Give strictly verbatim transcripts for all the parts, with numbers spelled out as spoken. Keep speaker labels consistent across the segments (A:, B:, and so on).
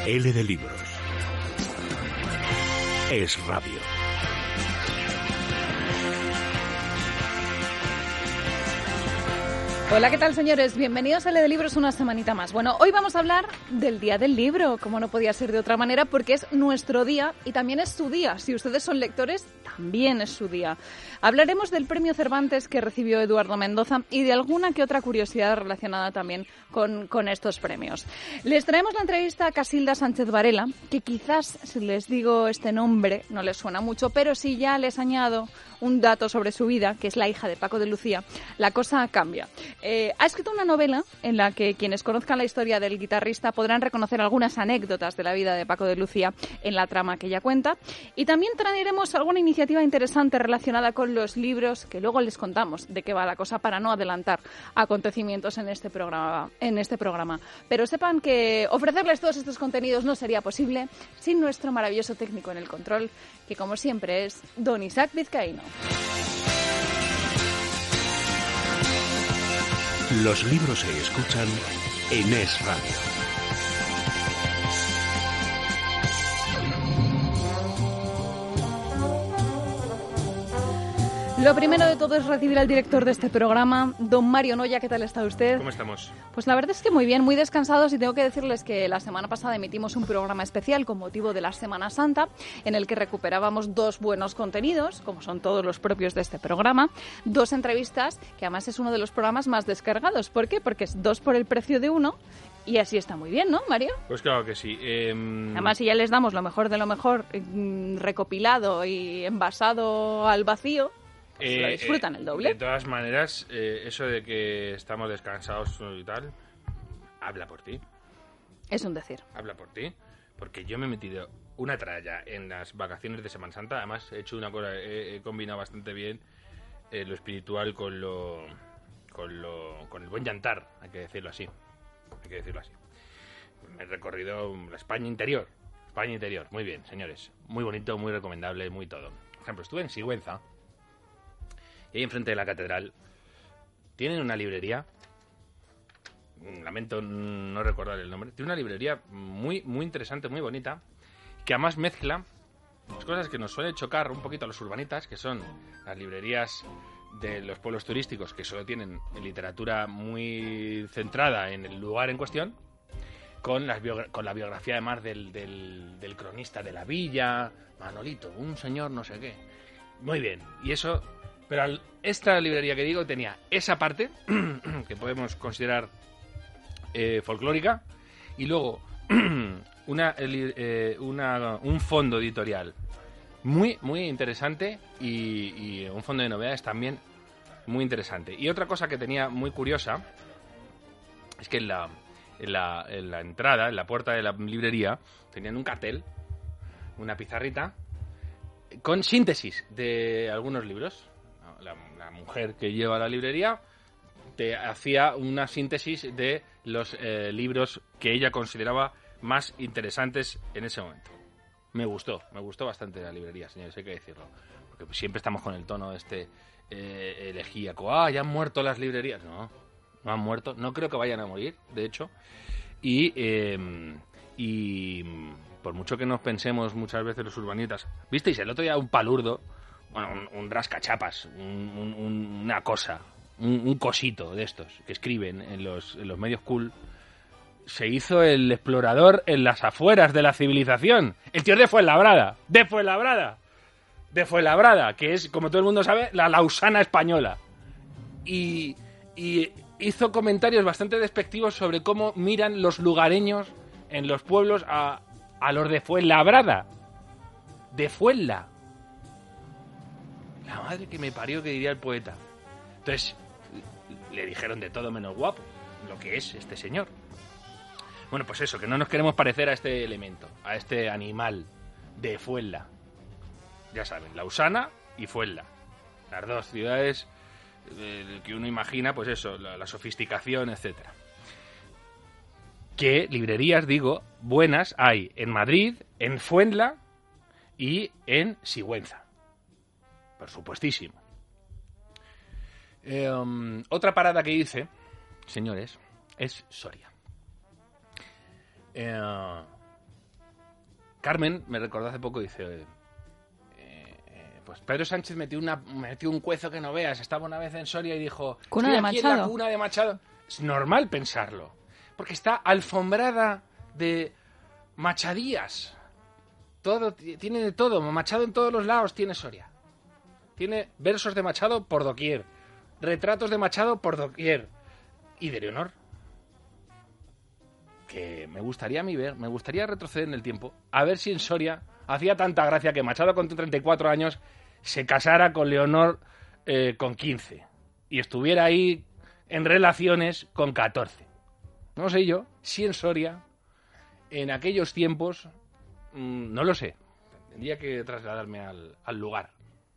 A: L de Libros. Es Radio.
B: Hola, ¿qué tal, señores? Bienvenidos a L de Libros una semanita más. Bueno, hoy vamos a hablar del Día del Libro, como no podía ser de otra manera, porque es nuestro día y también es su día. Si ustedes son lectores, también es su día. Hablaremos del premio Cervantes que recibió Eduardo Mendoza y de alguna que otra curiosidad relacionada también con, con estos premios. Les traemos la entrevista a Casilda Sánchez Varela, que quizás, si les digo este nombre, no les suena mucho, pero si ya les añado un dato sobre su vida, que es la hija de Paco de Lucía, la cosa cambia. Eh, ha escrito una novela en la que quienes conozcan la historia del guitarrista podrán reconocer algunas anécdotas de la vida de Paco de Lucía en la trama que ella cuenta. Y también traeremos alguna iniciativa interesante relacionada con los libros, que luego les contamos de qué va la cosa para no adelantar acontecimientos en este programa. En este programa. Pero sepan que ofrecerles todos estos contenidos no sería posible sin nuestro maravilloso técnico en el control, que como siempre es don Isaac Vizcaíno.
A: Los libros se escuchan en Es Radio.
B: Lo primero de todo es recibir al director de este programa, don Mario Noya. ¿Qué tal está usted?
C: ¿Cómo estamos?
B: Pues la verdad es que muy bien, muy descansados, y tengo que decirles que la semana pasada emitimos un programa especial con motivo de la Semana Santa, en el que recuperábamos dos buenos contenidos, como son todos los propios de este programa, dos entrevistas, que además es uno de los programas más descargados. ¿Por qué? Porque es dos por el precio de uno. Y así está muy bien, ¿no, Mario?
C: Pues claro que sí. Eh...
B: Además, si ya les damos lo mejor de lo mejor, eh, recopilado y envasado al vacío, pues eh, lo disfrutan el doble.
C: De todas maneras, eh, eso de que estamos descansados y tal, habla por ti.
B: Es un decir.
C: Habla por ti. Porque yo me he metido una tralla en las vacaciones de Semana Santa. Además, he hecho una cosa, he, he combinado bastante bien eh, lo espiritual con lo, con lo, con el buen llantar, hay que decirlo así. Hay que decirlo así. Me he recorrido la España interior. España interior, muy bien, señores. Muy bonito, muy recomendable, muy todo. Por ejemplo, estuve en Sigüenza. Y ahí enfrente de la catedral tienen una librería. Lamento no recordar el nombre. Tiene una librería muy, muy interesante, muy bonita, que además mezcla las cosas que nos suelen chocar un poquito a los urbanitas, que son las librerías de los pueblos turísticos, que solo tienen literatura muy centrada en el lugar en cuestión, con, las biogra- con la biografía además del, del, del cronista de la villa, Manolito, un señor no sé qué. Muy bien, y eso... Pero al, esta librería que digo tenía esa parte, que podemos considerar eh, folclórica, y luego una, eh, una, un fondo editorial muy, muy interesante y, y un fondo de novedades también muy interesante. Y otra cosa que tenía muy curiosa es que en la, en la, en la entrada, en la puerta de la librería, tenían un cartel, una pizarrita, con síntesis de algunos libros. La, la mujer que lleva la librería te hacía una síntesis de los eh, libros que ella consideraba más interesantes en ese momento. Me gustó, me gustó bastante la librería, señores, hay que decirlo. Porque siempre estamos con el tono de este eh, elegíaco. Ah, ya han muerto las librerías. No, no han muerto. No creo que vayan a morir, de hecho. Y, eh, y por mucho que nos pensemos muchas veces los urbanitas... ¿Visteis el otro día un palurdo? Bueno, un, un rascachapas, un, un, un, una cosa, un, un cosito de estos que escriben en los, en los medios cool. Se hizo el explorador en las afueras de la civilización. El tío de Fuenlabrada, de Fuenlabrada, de Fuenlabrada, que es, como todo el mundo sabe, la Lausana española. Y, y hizo comentarios bastante despectivos sobre cómo miran los lugareños en los pueblos a, a los de Fuenlabrada. De Fuenla. La madre que me parió, que diría el poeta. Entonces, le dijeron de todo menos guapo, lo que es este señor. Bueno, pues eso, que no nos queremos parecer a este elemento, a este animal de Fuenla. Ya saben, Lausana y Fuenla. Las dos ciudades eh, que uno imagina, pues eso, la, la sofisticación, etcétera. ¿Qué librerías, digo, buenas hay en Madrid, en Fuenla y en Sigüenza? Por supuestísimo. Eh, um, otra parada que hice, señores, es Soria. Eh, Carmen me recordó hace poco, dice... Eh, eh, pues Pedro Sánchez metió, una, metió un cuezo que no veas. Estaba una vez en Soria y dijo...
B: Cuna de
C: aquí
B: Machado.
C: en la cuna de Machado. Es normal pensarlo. Porque está alfombrada de machadías. Todo, tiene de todo. Machado en todos los lados tiene Soria. Tiene versos de Machado por doquier. Retratos de Machado por doquier. Y de Leonor. Que me gustaría a mí ver, me gustaría retroceder en el tiempo, a ver si en Soria hacía tanta gracia que Machado con treinta y cuatro años se casara con Leonor eh, con quince y estuviera ahí en relaciones con catorce. No sé yo si en Soria, en aquellos tiempos, mmm, no lo sé, tendría que trasladarme al, al lugar.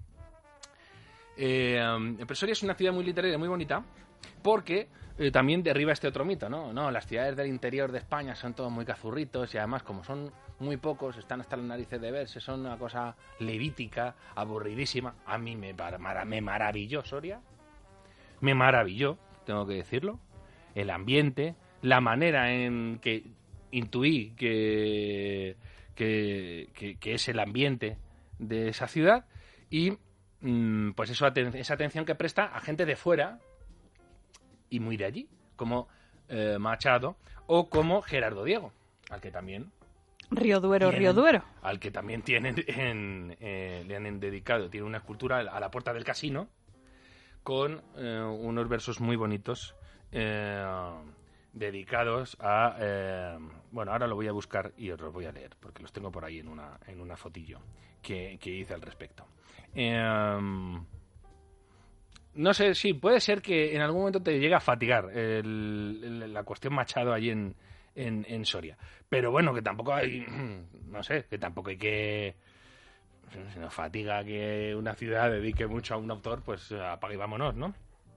C: Eh, pero Soria es una ciudad muy literaria, muy bonita, porque eh, también derriba este otro mito, ¿no? No, las ciudades del interior de España son todos muy cazurritos y además como son muy pocos, están hasta las narices de verse, son una cosa levítica, aburridísima. A mí me, mar me maravilló Soria, me maravilló, tengo que decirlo, el ambiente, la manera en que intuí que, que, que, que es el ambiente de esa ciudad y mmm, pues eso, esa atención que presta a gente de fuera y muy de allí, como eh, Machado o como Gerardo Diego, al que también
B: Río Duero,
C: tienen,
B: Río Duero.
C: Al que también tienen en, eh, le han dedicado, tiene una escultura a la puerta del casino con eh, unos versos muy bonitos eh, dedicados a... Eh, bueno, ahora lo voy a buscar y os los voy a leer, porque los tengo por ahí en una, en una fotillo que, que hice al respecto. Eh, No sé, sí, puede ser que en algún momento te llegue a fatigar el, el, la cuestión Machado allí en, en, en Soria. Pero bueno, que tampoco hay, no sé, que tampoco hay que... Si nos fatiga que una ciudad dedique mucho a un autor, pues apaga y vámonos, ¿no?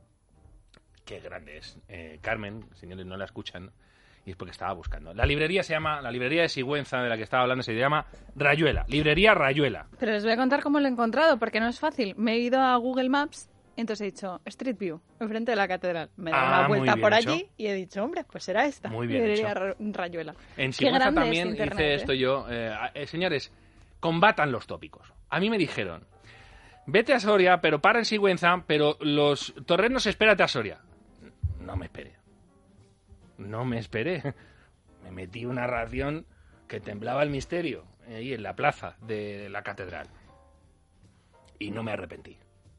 C: Qué grande es. Eh, Carmen, señores, no la escuchan, y es porque estaba buscando. La librería se llama, la librería de Sigüenza de la que estaba hablando se llama Rayuela, librería Rayuela.
B: Pero les voy a contar cómo lo he encontrado, porque no es fácil. Me he ido a Google Maps. Entonces he dicho Street View, enfrente de la catedral. Me he dado
C: ah,
B: una vuelta por
C: hecho.
B: allí y he dicho, hombre, pues será esta.
C: Muy bien
B: librería
C: hecho.
B: Rayuela.
C: En Sigüenza también
B: este
C: hice
B: ¿eh?
C: esto yo. Eh, eh, señores, combatan los tópicos. A mí me dijeron, vete a Soria, pero para en Sigüenza, pero los torrenos espérate a Soria. No me esperé. No me esperé. Me metí una ración que temblaba el misterio ahí en la plaza de la catedral. Y no me arrepentí.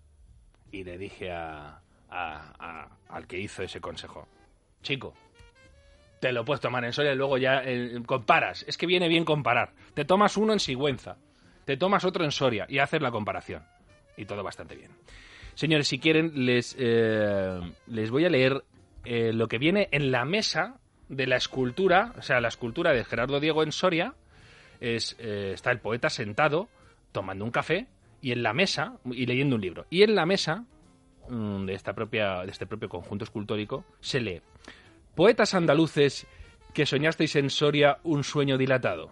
C: Y le dije a, a, a, al que hizo ese consejo, chico, te lo puedes tomar en Soria y luego ya eh, comparas. Es que viene bien comparar. Te tomas uno en Sigüenza, te tomas otro en Soria y haces la comparación. Y todo bastante bien. Señores, si quieren, les, eh, les voy a leer eh, lo que viene en la mesa de la escultura, o sea, la escultura de Gerardo Diego en Soria. Es, eh, está el poeta sentado, tomando un café, y en la mesa, y leyendo un libro. Y en la mesa mmm, de, esta propia, de este propio conjunto escultórico se lee: poetas andaluces que soñasteis en Soria un sueño dilatado.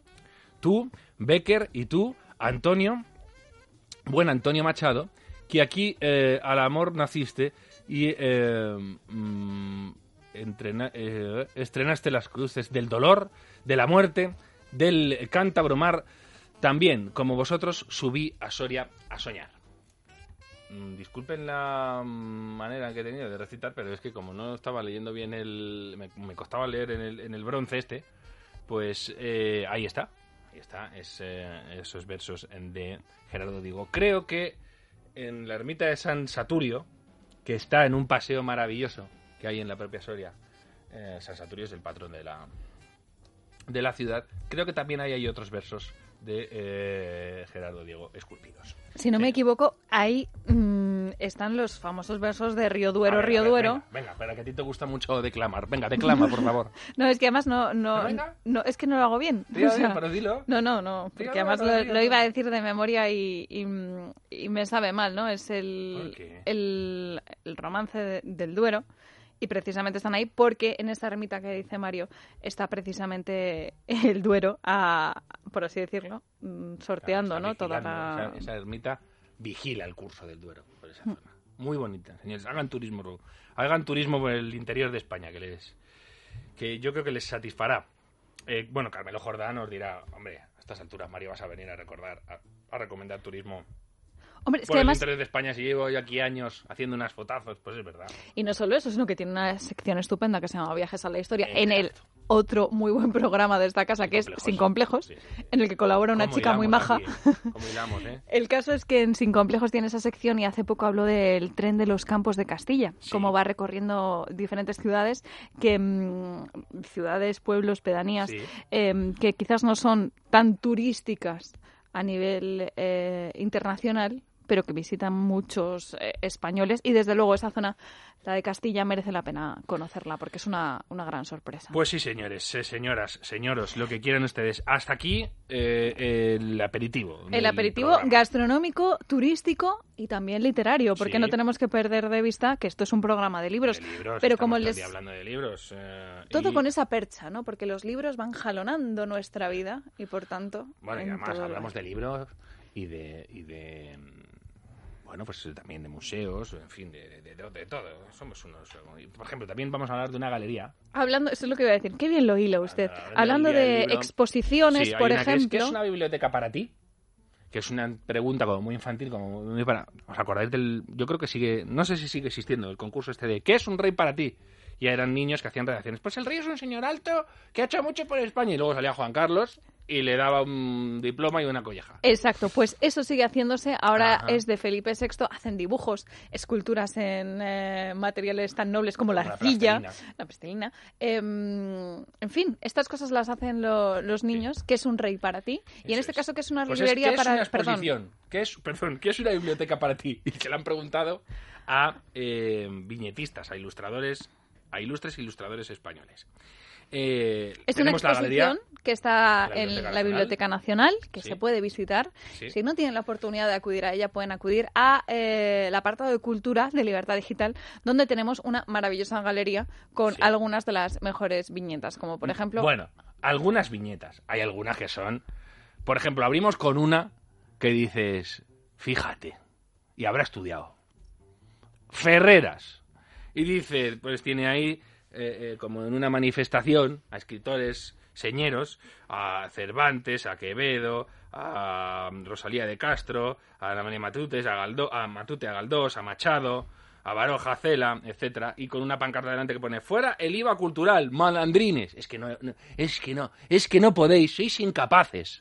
C: Tú, Bécquer, y tú, Antonio, buen Antonio Machado, que aquí eh, al amor naciste y eh, mmm, entrena, eh, estrenaste las cruces del dolor, de la muerte, del cántabro mar. También, como vosotros, subí a Soria a soñar. Mm, disculpen la manera que he tenido de recitar, pero es que como no estaba leyendo bien el... Me, me costaba leer en el, en el bronce este, pues eh, ahí está. Ahí está, es, eh, esos versos de Gerardo Diego. Creo que en la ermita de San Saturio, que está en un paseo maravilloso que hay en la propia Soria, eh, San Saturio es el patrón de la, de la ciudad, creo que también ahí hay otros versos de eh, Gerardo Diego esculpidos.
B: Si no
C: sí.
B: me equivoco, ahí mmm, están los famosos versos de Río Duero,
C: ver,
B: Río
C: ver,
B: Duero.
C: Venga, venga, para que a ti te gusta mucho declamar. Venga, declama, por favor.
B: No, es que además no, no,
C: ¿No,
B: no es que no lo hago bien.
C: Dígalo,
B: o sea,
C: bien, pero dilo.
B: No, no, no, porque
C: Dígalo,
B: además
C: pero
B: lo,
C: dígalo.
B: lo iba a decir de memoria y, y, y me sabe mal, ¿no? Es el,
C: ¿Por qué?
B: el, el romance de, del Duero. Y precisamente están ahí porque en esta ermita que dice Mario está precisamente el Duero, a, por así decirlo, sorteando,
C: Claro,
B: ¿no? Toda la...
C: Esa, esa ermita vigila el curso del Duero por esa zona. Muy bonita, señores. Hagan turismo, hagan turismo por el interior de España, que les, que yo creo que les satisfará. Eh, bueno, Carmelo Jordán nos dirá, hombre, a estas alturas, Mario, vas a venir a recordar, a, a recomendar turismo.
B: Hombre, es
C: Por
B: que
C: el
B: además...
C: interés de España, si llevo yo aquí años haciendo unas fotazos, pues es verdad.
B: Y no solo eso, sino que tiene una sección estupenda que se llama Viajes a la Historia,
C: Exacto.
B: en el otro muy buen programa de esta casa,
C: Sin
B: que
C: complejos.
B: es Sin Complejos,
C: Sí, sí.
B: en el que colabora una
C: ¿Cómo
B: chica muy
C: hilamos
B: maja.
C: aquí? ¿Cómo hilamos, eh?
B: El caso es que en Sin Complejos tiene esa sección y hace poco habló del tren de los Campos de Castilla,
C: Sí.
B: cómo va recorriendo diferentes ciudades, que mmm, ciudades, pueblos, pedanías,
C: Sí.
B: eh, que quizás no son tan turísticas a nivel eh, internacional, pero que visitan muchos eh, españoles, y desde luego esa zona, la de Castilla, merece la pena conocerla porque es una, una gran sorpresa.
C: Pues sí, señores, eh, señoras, señoros, lo que quieran ustedes. Hasta aquí eh, el aperitivo.
B: El
C: del
B: aperitivo
C: programa.
B: gastronómico, turístico y también literario, porque
C: Sí.
B: no tenemos que perder de vista que esto es un programa de libros.
C: De libros,
B: pero
C: estamos
B: como
C: todo el
B: les...
C: día hablando de libros. eh,
B: Todo
C: y-
B: con esa percha, ¿no? Porque los libros van jalonando nuestra vida y, por tanto...
C: Bueno, y
B: en
C: además
B: todo
C: hablamos
B: lo-
C: de libros y de... Y de bueno, pues también de museos, en fin, de, de, de, de todo. Somos unos... Por ejemplo, también vamos a hablar de una galería.
B: Hablando, eso es lo que iba a decir. Qué bien lo hila usted.
C: Hablar de
B: Hablando
C: galería
B: de
C: del libro.
B: exposiciones,
C: Sí, hay
B: por
C: una que es-
B: ejemplo...
C: ¿qué es una biblioteca para ti? Que es una pregunta como muy infantil, como muy para... ¿Os acordáis del...? Yo creo que sigue... No sé si sigue existiendo el concurso este de ¿qué es un rey para ti? Ya eran niños que hacían redacciones. Pues el rey es un señor alto que ha hecho mucho por España. Y luego salía Juan Carlos y le daba un diploma y una colleja.
B: Exacto, pues eso sigue haciéndose. Ahora
C: Ajá.
B: es de Felipe sexto. Hacen dibujos, esculturas en eh, materiales tan nobles como la
C: Como la
B: arcilla,
C: plastilina.
B: la plastilina. Eh, en fin, estas cosas las hacen lo- los niños. ¿Qué es un rey para ti? Y en
C: Eso
B: este
C: es.
B: caso, ¿qué es una
C: Pues es,
B: librería
C: ¿qué es
B: para...?
C: una
B: Perdón.
C: exposición? ¿Qué es, perdón, ¿qué es una biblioteca para ti? Y se le han preguntado a eh, viñetistas, a ilustradores, a ilustres ilustradores españoles. Eh,
B: Es una
C: tenemos la galería.
B: exposición que está
C: la
B: en
C: Biblioteca
B: la Biblioteca Nacional, que
C: Sí.
B: se puede visitar.
C: Sí.
B: Si no tienen la oportunidad de acudir a ella, pueden acudir a eh, el apartado de Cultura de Libertad Digital, donde tenemos una maravillosa galería con
C: Sí.
B: algunas de las mejores viñetas, como por ejemplo...
C: Bueno, algunas viñetas. Hay algunas que son... Por ejemplo, abrimos con una que dices, fíjate, y habrá estudiado. Ferreras. Y dice, pues tiene ahí, eh, eh, como en una manifestación, a escritores señeros, a Cervantes, a Quevedo, a Rosalía de Castro, a Ana María Matutes, a, Galdó, a Matute, a Galdós, a Machado, a Baroja, a Cela, etcétera, y con una pancarta delante que pone fuera el I V A cultural, malandrines. Es que no, no, es que no, es que no podéis, sois incapaces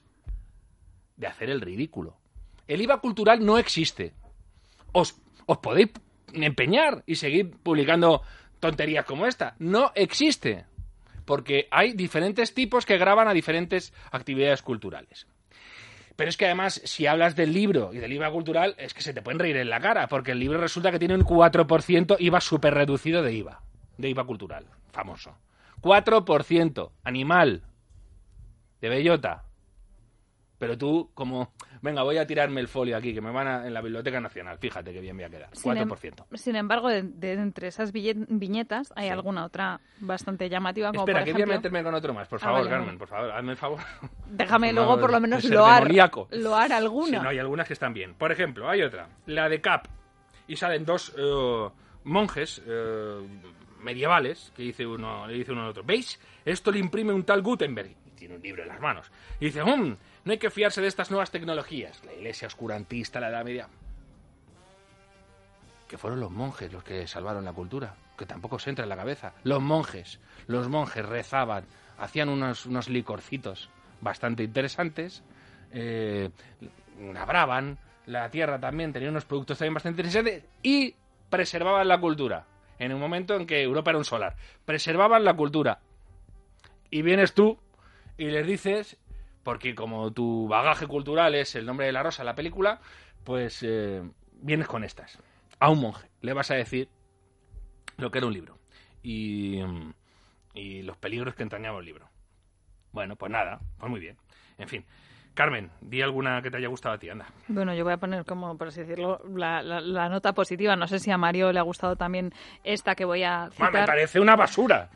C: de hacer el ridículo. El I V A cultural no existe. Os, os podéis empeñar y seguir publicando tonterías como esta. No existe. Porque hay diferentes tipos que graban a diferentes actividades culturales. Pero es que además, si hablas del libro y del I V A cultural, es que se te pueden reír en la cara, porque el libro resulta que tiene un cuatro por ciento I V A súper reducido de I V A, de I V A cultural, famoso. cuatro por ciento, animal, de bellota. Pero tú, como, venga, voy a tirarme el folio aquí, que me van a, en la Biblioteca Nacional, fíjate qué bien voy a quedar,
B: Sin,
C: cuatro
B: em-
C: por ciento.
B: sin embargo, de, de entre esas ville- viñetas hay
C: Sí.
B: alguna otra bastante llamativa, como
C: Espera,
B: por
C: que
B: ejemplo...
C: voy a meterme con otro más, por
B: Ah,
C: favor,
B: vale,
C: Carmen,
B: vale.
C: por favor, hazme el favor.
B: Déjame
C: Por
B: luego
C: favor,
B: por lo
C: de
B: menos
C: ser
B: loar,
C: demoníaco.
B: loar alguna.
C: Sí, no, hay algunas que están bien. Por ejemplo, hay otra, la de Cap, y salen dos eh, monjes eh, medievales, que dice uno, le dice uno al otro, ¿veis? Esto le imprime un tal Gutenberg. Y tiene un libro en las manos. Y dice, "Mm, no hay que fiarse de estas nuevas tecnologías. La iglesia oscurantista, la Edad Media. Que fueron los monjes los que salvaron la cultura. Que tampoco se entra en la cabeza. Los monjes. Los monjes rezaban, hacían unos, unos licorcitos bastante interesantes. Eh, labraban. La tierra también tenía unos productos también bastante interesantes. Y preservaban la cultura. En un momento en que Europa era un solar. Preservaban la cultura. Y vienes tú y les dices, porque como tu bagaje cultural es El nombre de la rosa, la película, pues eh, vienes con estas. A un monje le vas a decir lo que era un libro y, y los peligros que entrañaba un libro. Bueno, pues nada, pues muy bien. En fin, Carmen, di alguna que te haya gustado a ti, anda.
B: Bueno, yo voy a poner, como por así decirlo, la, la- la nota positiva. No sé si a Mario le ha gustado también esta que voy a
C: Ma, me
B: citar.
C: parece una basura.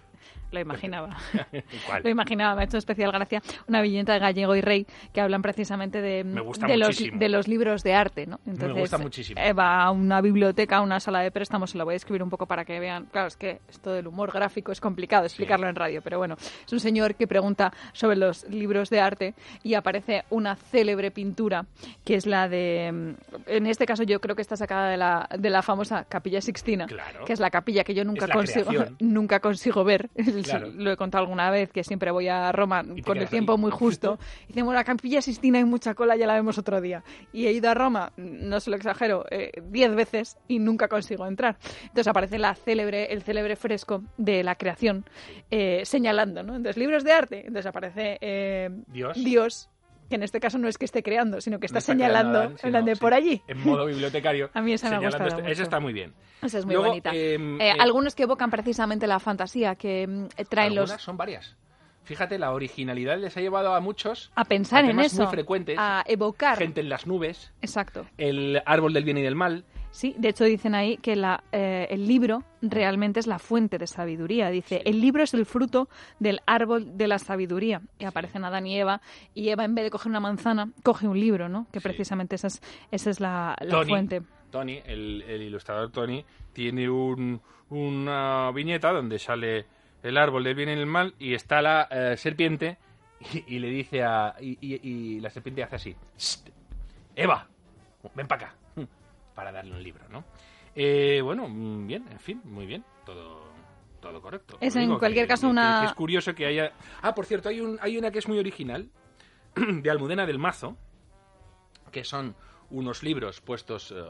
B: Lo imaginaba.
C: ¿Cuál?
B: Lo imaginaba, me ha hecho especial gracia una viñeta de Gallego y Rey que hablan precisamente de,
C: Me gusta
B: de, los,
C: muchísimo.
B: de los libros de arte, ¿no? Entonces,
C: Me gusta muchísimo.
B: eh, va a una biblioteca, a una sala de préstamos, se lo voy a escribir un poco para que vean. Claro, es que esto del humor gráfico es complicado explicarlo
C: Sí.
B: en radio, pero bueno, es un señor que pregunta sobre los libros de arte y aparece una célebre pintura que es la de, en este caso yo creo que está sacada de la, de la famosa Capilla Sixtina,
C: Claro.
B: que es la capilla que yo nunca
C: Es la
B: consigo
C: creación.
B: nunca consigo ver.
C: Claro.
B: Lo he contado alguna vez, que siempre voy a Roma
C: te
B: con el
C: quedas
B: tiempo
C: ahí.
B: muy justo. Y decimos, la Capilla Sixtina hay mucha cola, ya la vemos otro día. Y he ido a Roma, no se lo exagero, eh, diez veces y nunca consigo entrar. Entonces aparece la célebre, el célebre fresco de la creación eh, señalando, ¿no? Entonces, libros de arte. Entonces aparece eh,
C: Dios.
B: Dios, que en este caso no es que esté creando, sino que está
C: No está
B: señalando
C: creando a Adán,
B: en
C: sino,
B: plan de
C: sí,
B: por allí.
C: En modo bibliotecario.
B: A mí esa me ha
C: señalando
B: gustado
C: este-
B: mucho.
C: Esa está muy bien.
B: Esa es muy
C: Luego,
B: bonita.
C: eh,
B: Eh,
C: eh,
B: algunos que evocan precisamente la fantasía, que mm, traen
C: Algunas
B: los...
C: son varias. Fíjate, la originalidad les ha llevado a muchos
B: A pensar
C: a
B: en
C: temas
B: eso,
C: muy frecuentes.
B: a evocar.
C: Gente en las nubes,
B: Exacto.
C: el árbol del bien y del mal.
B: Sí, de hecho dicen ahí que la, eh, el libro realmente es la fuente de sabiduría. Dice,
C: Sí.
B: el libro es el fruto del árbol de la sabiduría. Y aparecen Adán y Eva, y Eva en vez de coger una manzana, coge un libro, ¿no? Que
C: Sí.
B: precisamente esa es, esa es la, la
C: Tony,
B: fuente.
C: Tony, el, el ilustrador Tony, tiene un, una viñeta donde sale el árbol del bien y del mal y está la eh, serpiente y, y le dice a... Y, y- y la serpiente hace así. "Sst, Eva, ven para acá. Para darle un libro, ¿no? Eh, bueno, mm, bien, en fin, muy bien. Todo, todo correcto.
B: Es
C: Lo
B: en
C: digo,
B: cualquier
C: que-
B: caso
C: que-
B: una-
C: que es curioso que haya... Ah, por cierto, hay, un, hay una que es muy original, de Almudena del Mazo, que son unos libros puestos... eh,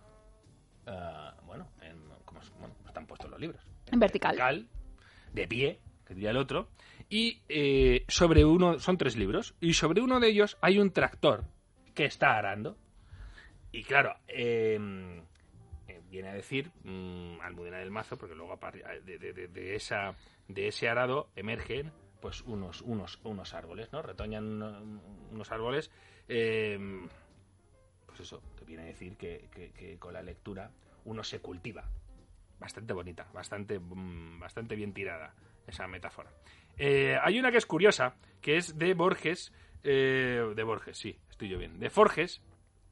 C: eh, bueno, en, ¿cómo, es? Bueno, están puestos los libros.
B: En vertical.
C: De pie, que diría el otro. Y eh, sobre uno... Son tres libros. Y sobre uno de ellos hay un tractor que está arando. Y claro, eh, eh, viene a decir mm, Almudena del Mazo, porque luego a par- de, de- de- de esa, de ese arado emergen pues unos, unos, unos árboles, ¿no? Retoñan uno- unos árboles. eh, pues eso, te viene a decir que, que- que con la lectura uno se cultiva. Bastante bonita, bastante, mm, bastante bien tirada esa metáfora. Eh, hay una que es curiosa, que es de Borges, eh, de Borges, sí, estoy yo bien, de Forges.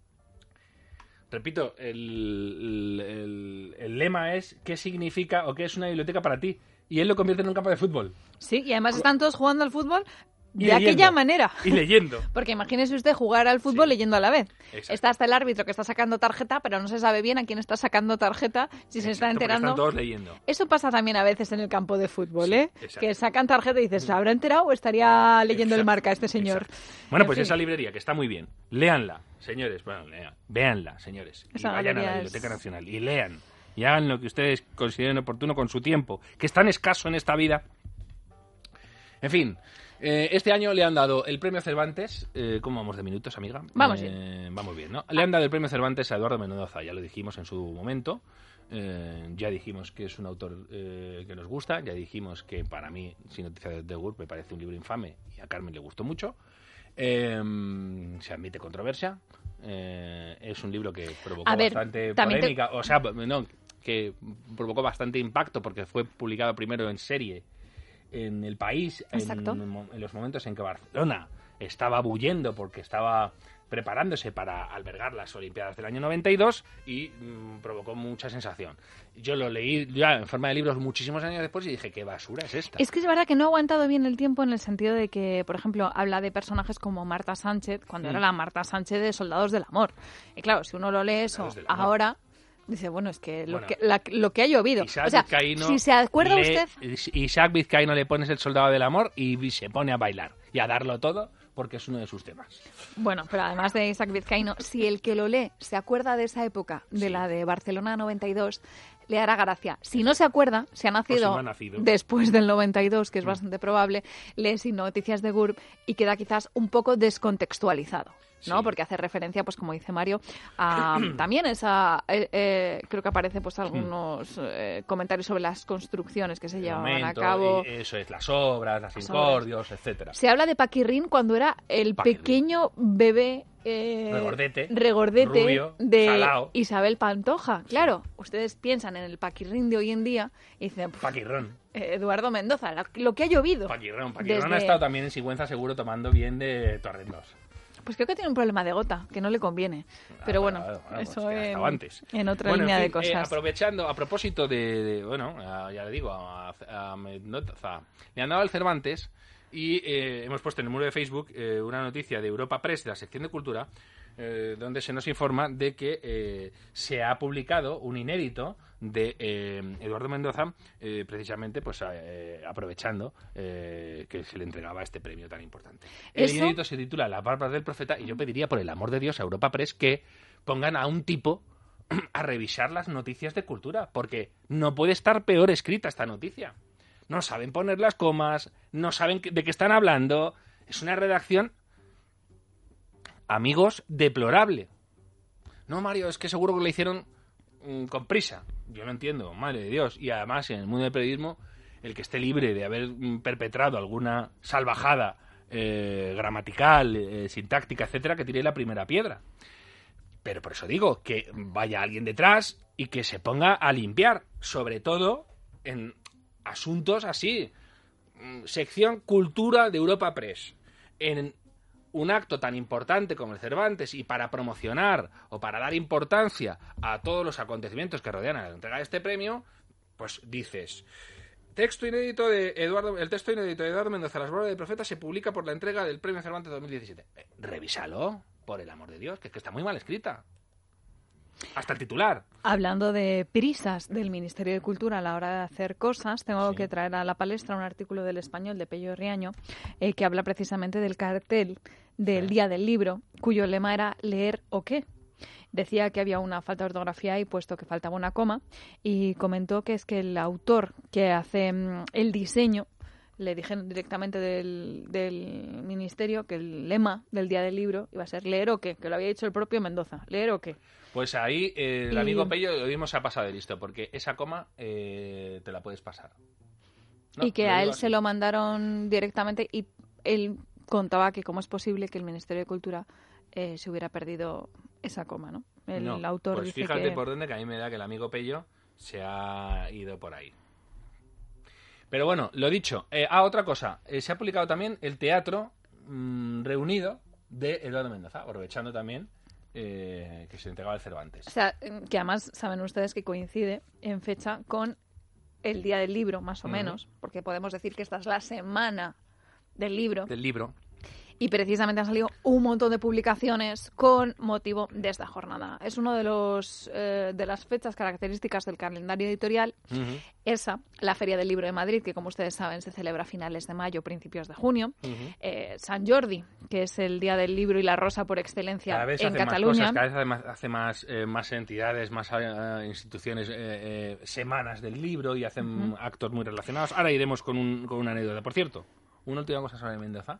C: Repito, el, el, el lema es ¿qué significa o qué es una biblioteca para ti? Y él lo convierte en un campo de fútbol.
B: Sí, y además están todos jugando al fútbol
C: Y
B: de
C: leyendo.
B: aquella manera.
C: Y leyendo.
B: Porque imagínese usted jugar al fútbol
C: Sí.
B: leyendo a la vez.
C: Exacto.
B: Está hasta el árbitro que está sacando tarjeta, pero no se sabe bien a quién está sacando tarjeta, si se está
C: Exacto, porque
B: enterando.
C: Están todos leyendo.
B: Eso pasa también a veces en el campo de fútbol,
C: Sí,
B: ¿eh?
C: exacto.
B: Que sacan tarjeta y dices, ¿se habrá enterado o estaría leyendo el
C: Exacto,
B: marca este señor?
C: exacto. Bueno,
B: En
C: pues
B: fin.
C: esa librería, que está muy bien. Léanla, señores. Bueno, lean, véanla, señores. Y
B: Esa
C: vayan a la
B: galería es-
C: Biblioteca Nacional y lean. Y hagan lo que ustedes consideren oportuno con su tiempo, que es tan escaso en esta vida. En fin, eh, este año le han dado el premio Cervantes. Eh, ¿Cómo vamos de minutos, amiga?
B: Vamos
C: Eh,
B: bien.
C: Vamos bien, ¿no? Le han dado el premio Cervantes a Eduardo Mendoza, ya lo dijimos en su momento. Eh, ya dijimos que es un autor eh, que nos gusta. Ya dijimos que para mí, Sin noticias de Gurb, me parece un libro infame y a Carmen le gustó mucho. Eh, se admite controversia. Eh, es un libro que provocó
B: A ver,
C: bastante
B: también te-
C: polémica. O sea, no, que provocó bastante impacto porque fue publicado primero en serie en El País,
B: Exacto.
C: en, en los momentos en que Barcelona estaba bullendo porque estaba preparándose para albergar las Olimpiadas del año noventa y dos y mm, provocó mucha sensación. Yo lo leí ya en forma de libros muchísimos años después y dije, ¿qué basura es esta?
B: Es que es verdad que no ha aguantado bien el tiempo en el sentido de que, por ejemplo, habla de personajes como Marta Sánchez, cuando
C: Mm.
B: era la Marta Sánchez de Soldados del Amor. Y claro, si uno lo lee eso
C: Soldados del Amor.
B: ahora, dice, bueno, es que lo,
C: Bueno,
B: que, la- lo que ha llovido.
C: Isaac
B: O sea,
C: Vizcaíno
B: si se acuerda
C: lee-
B: usted...
C: Isaac Vizcaíno le pones El Soldado del Amor y se pone a bailar y a darlo todo porque es uno de sus temas.
B: Bueno, pero además de Isaac Vizcaíno, si el que lo lee se acuerda de esa época, de
C: Sí.
B: la de Barcelona noventa y dos, le hará gracia. Si no se acuerda, si ha nacido,
C: no ha nacido.
B: después del noventa y dos, que es
C: Mm.
B: bastante probable, lee Sin noticias de Gurb y queda quizás un poco descontextualizado, ¿no?
C: Sí.
B: Porque hace referencia, pues como dice Mario, a también esa... eh, eh, creo que aparece pues algunos eh, comentarios sobre las construcciones que se
C: El
B: llevaban
C: momento,
B: a cabo.
C: y eso es, las obras, las
B: Las
C: incordios, etcétera.
B: Se habla de Paquirrín cuando era el
C: Paquirrín.
B: pequeño bebé eh,
C: Regordete,
B: regordete
C: rubio,
B: de
C: salao.
B: Isabel Pantoja. Claro, ustedes piensan en el Paquirrín de hoy en día y dicen, "Puf,
C: Paquirrón.
B: Eduardo Mendoza, la, lo que ha llovido.
C: Paquirrón, Paquirrón
B: desde...
C: ha estado también en Sigüenza seguro tomando bien de torrendos.
B: Pues creo que tiene un problema de gota, que no le conviene. Pero
C: ah,
B: bueno,
C: claro, claro,
B: eso
C: pues
B: en,
C: antes.
B: en otra
C: bueno,
B: línea
C: en fin,
B: de cosas.
C: Eh, aprovechando, a propósito de, de bueno, a, ya le digo, a, a Mendoza, le han dado al Cervantes y eh, hemos puesto en el muro de Facebook eh, una noticia de Europa Press, de la sección de Cultura, eh, donde se nos informa de que eh, se ha publicado un inédito de eh, Eduardo Mendoza, eh, precisamente pues eh, aprovechando eh, que se le entregaba este premio tan importante. El
B: ¿Eso?
C: inédito se titula Las barbas del profeta, y yo pediría, por el amor de Dios, a Europa Press que pongan a un tipo a revisar las noticias de cultura, porque no puede estar peor escrita esta noticia. No saben poner las comas, no saben de qué están hablando. Es una redacción, amigos, deplorable. No, Mario, es que seguro que lo hicieron mmm, con prisa. Yo lo entiendo, madre de Dios. Y además, en el mundo del periodismo, el que esté libre de haber mm, perpetrado alguna salvajada eh, gramatical, eh, sintáctica, etcétera, que tire la primera piedra. Pero por eso digo, que vaya alguien detrás y que se ponga a limpiar, sobre todo en asuntos así. Sección Cultura de Europa Press. En un acto tan importante como el Cervantes, y para promocionar o para dar importancia a todos los acontecimientos que rodean a la entrega de este premio, pues dices: texto inédito de Eduardo, el texto inédito de Eduardo Mendoza, Las barbas del profeta, se publica por la entrega del premio Cervantes dos mil diecisiete. Eh, revísalo, por el amor de Dios, que es que está muy mal escrita. Hasta el titular.
B: Hablando de prisas del Ministerio de Cultura a la hora de hacer cosas, tengo
C: Sí.
B: que traer a la palestra un artículo del Español de Pello Riaño eh, que habla precisamente del cartel del
C: Sí.
B: Día del Libro, cuyo lema era leer o qué. Decía que había una falta de ortografía ahí, puesto que faltaba una coma, y comentó que es que el autor que hace mm, el diseño le dijeron directamente del, del ministerio que el lema del Día del Libro iba a ser leer o qué, que lo había dicho el propio Mendoza, leer o qué.
C: Pues ahí eh, el
B: Y-
C: amigo Pello lo mismo se ha pasado de listo, porque esa coma eh, te la puedes pasar. No,
B: y que
C: lo
B: a
C: digo
B: él
C: así.
B: se lo mandaron directamente y él contaba que cómo es posible que el Ministerio de Cultura eh, se hubiera perdido esa coma, ¿no? El
C: No,
B: autor
C: pues
B: dice
C: fíjate
B: que...
C: por dónde, que a mí me da que el amigo Pello se ha ido por ahí. Pero bueno, lo dicho. Eh, ah, otra cosa. Eh, se ha publicado también el teatro mmm, reunido de Eduardo Mendoza, aprovechando también eh, que se entregaba el Cervantes.
B: O sea, que además saben ustedes que coincide en fecha con el Día del Libro, más o
C: Ujú.
B: menos, porque podemos decir que esta es la semana del libro.
C: Del libro.
B: Y precisamente han salido un montón de publicaciones con motivo de esta jornada. Es uno de los eh, de las fechas características del calendario editorial.
C: Uh-huh.
B: Esa, la Feria del Libro de Madrid, que como ustedes saben se celebra a finales de mayo, principios de junio.
C: Uh-huh.
B: Eh, San Jordi, que es el Día del Libro y la Rosa por excelencia
C: Cada vez
B: en
C: hace
B: Cataluña.
C: más cosas, cada vez hace más, hace más, eh, más entidades, más eh, instituciones, eh, eh, semanas del libro, y hacen
B: Ujú.
C: actos muy relacionados. Ahora iremos con, un, con una anécdota. Por cierto, una última cosa sobre Mendoza.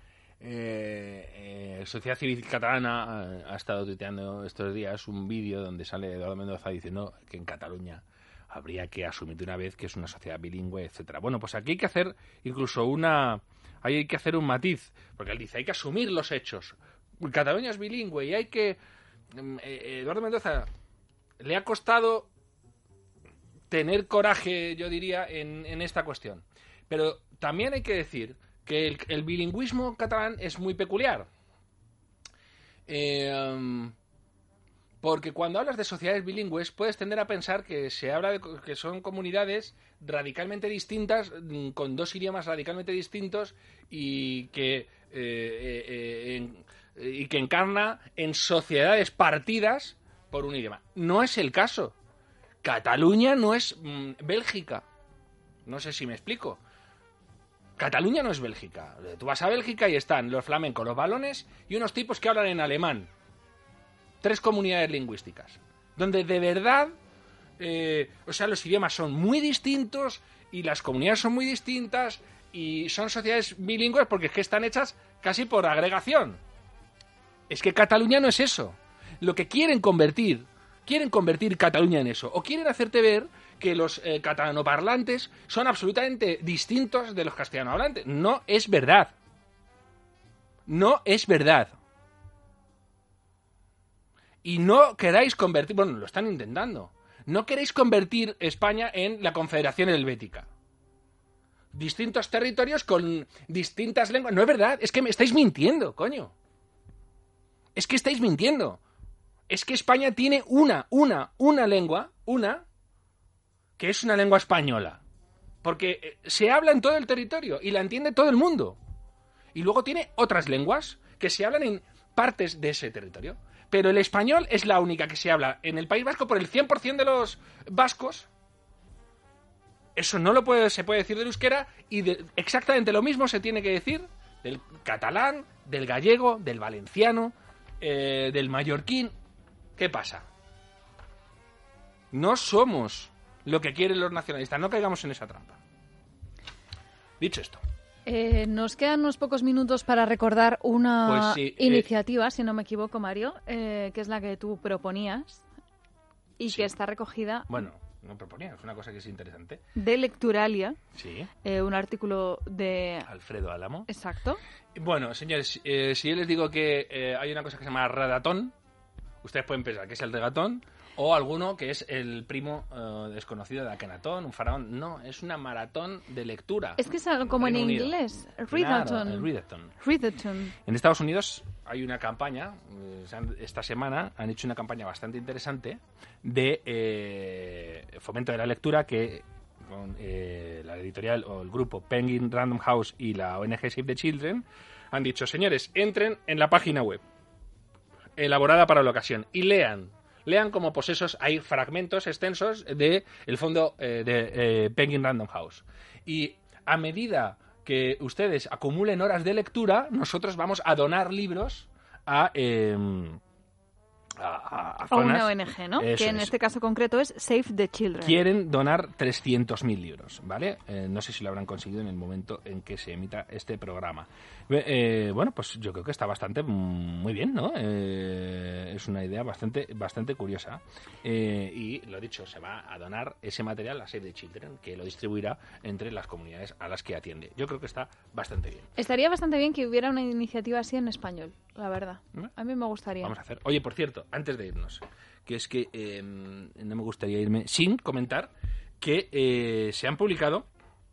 C: Eh, eh, Sociedad Civil Catalana eh, ha estado tuiteando estos días un vídeo donde sale Eduardo Mendoza diciendo que en Cataluña habría que asumir de una vez que es una sociedad bilingüe, etcétera. Bueno, pues aquí hay que hacer incluso una... Ahí hay que hacer un matiz, porque él dice, hay que asumir los hechos. Cataluña es bilingüe y hay que... Eh, Eduardo Mendoza le ha costado tener coraje, yo diría, en, en esta cuestión. Pero también hay que decir que el, el bilingüismo catalán es muy peculiar. Eh, um, porque cuando hablas de sociedades bilingües puedes tender a pensar que se habla de que son comunidades radicalmente distintas, con dos idiomas radicalmente distintos, y que eh, eh, eh, en, y que encarna en sociedades partidas por un idioma. No es el caso. Cataluña no es mmm, Bélgica. No sé si me explico. Cataluña no es Bélgica. Tú vas a Bélgica y están los flamencos, los balones y unos tipos que hablan en alemán. Tres comunidades lingüísticas. Donde de verdad, eh, o sea, los idiomas son muy distintos y las comunidades son muy distintas y son sociedades bilingües porque es que están hechas casi por agregación. Es que Cataluña no es eso. Lo que quieren convertir, quieren convertir Cataluña en eso. O quieren hacerte ver que los eh, catalanoparlantes son absolutamente distintos de los castellanohablantes. No es verdad. No es verdad. Y no queráis convertir... Bueno, lo están intentando. No queréis convertir España en la Confederación Helvética. distintos territorios con distintas lenguas. No es verdad, es que me estáis mintiendo, coño. Es que estáis mintiendo. Es que España tiene una, una, una lengua, una, que es una lengua española. Porque se habla en todo el territorio y la entiende todo el mundo. Y luego tiene otras lenguas que se hablan en partes de ese territorio. Pero el español es la única que se habla en el País Vasco por el cien por ciento de los vascos. Eso no lo puede, se puede decir del euskera y de, exactamente lo mismo se tiene que decir del catalán, del gallego, del valenciano, eh, del mallorquín. ¿Qué pasa? No somos lo que quieren los nacionalistas. No caigamos en esa trampa. Dicho esto.
B: Eh, nos quedan unos pocos minutos para recordar una
C: Pues sí,
B: iniciativa,
C: eh,
B: si no me equivoco, Mario, eh, que es la que tú proponías y
C: sí.
B: que está recogida
C: Bueno, no proponía, es una cosa que es interesante.
B: de Lecturalia,
C: Sí.
B: eh, un artículo de...
C: Alfredo Álamo.
B: Exacto.
C: Bueno, señores, eh, si yo les digo que eh, hay una cosa que se llama regatón, ustedes pueden pensar que es el regatón, o alguno que es el primo eh, desconocido de Akenatón, un faraón. No, es una maratón de lectura.
B: Es que es algo como en
C: Reino Unido.
B: inglés.
C: Claro,
B: Readathon.
C: el Readathon.
B: Readathon.
C: En Estados Unidos hay una campaña, eh, se han- esta semana han hecho una campaña bastante interesante de eh, fomento de la lectura que con eh, la editorial o el grupo Penguin Random House y la O N G Save the Children han dicho, señores, entren en la página web elaborada para la ocasión y lean. Lean como posesos, hay fragmentos extensos de el fondo eh, de eh, Penguin Random House. Y a medida que ustedes acumulen horas de lectura, nosotros vamos a donar libros a... eh, a, a- a
B: O
C: zonas.
B: una O N G, ¿no?
C: Eso
B: Que en
C: es.
B: este caso concreto es Save the Children.
C: Quieren donar trescientos mil libros, ¿vale? Eh, no sé si lo habrán conseguido en el momento en que se emita este programa. Be- eh, bueno, pues yo creo que está bastante, mm, muy bien, ¿no? Eh, es una idea bastante, bastante curiosa. Eh, y lo dicho, se va a donar ese material a Save the Children, que lo distribuirá entre las comunidades a las que atiende. Yo creo que está bastante bien.
B: Estaría bastante bien que hubiera una iniciativa así en español, la verdad.
C: ¿Eh?
B: A mí me gustaría.
C: Vamos a hacer. Oye, por cierto, antes de irnos, que es que eh, no me gustaría irme sin comentar que eh, se han publicado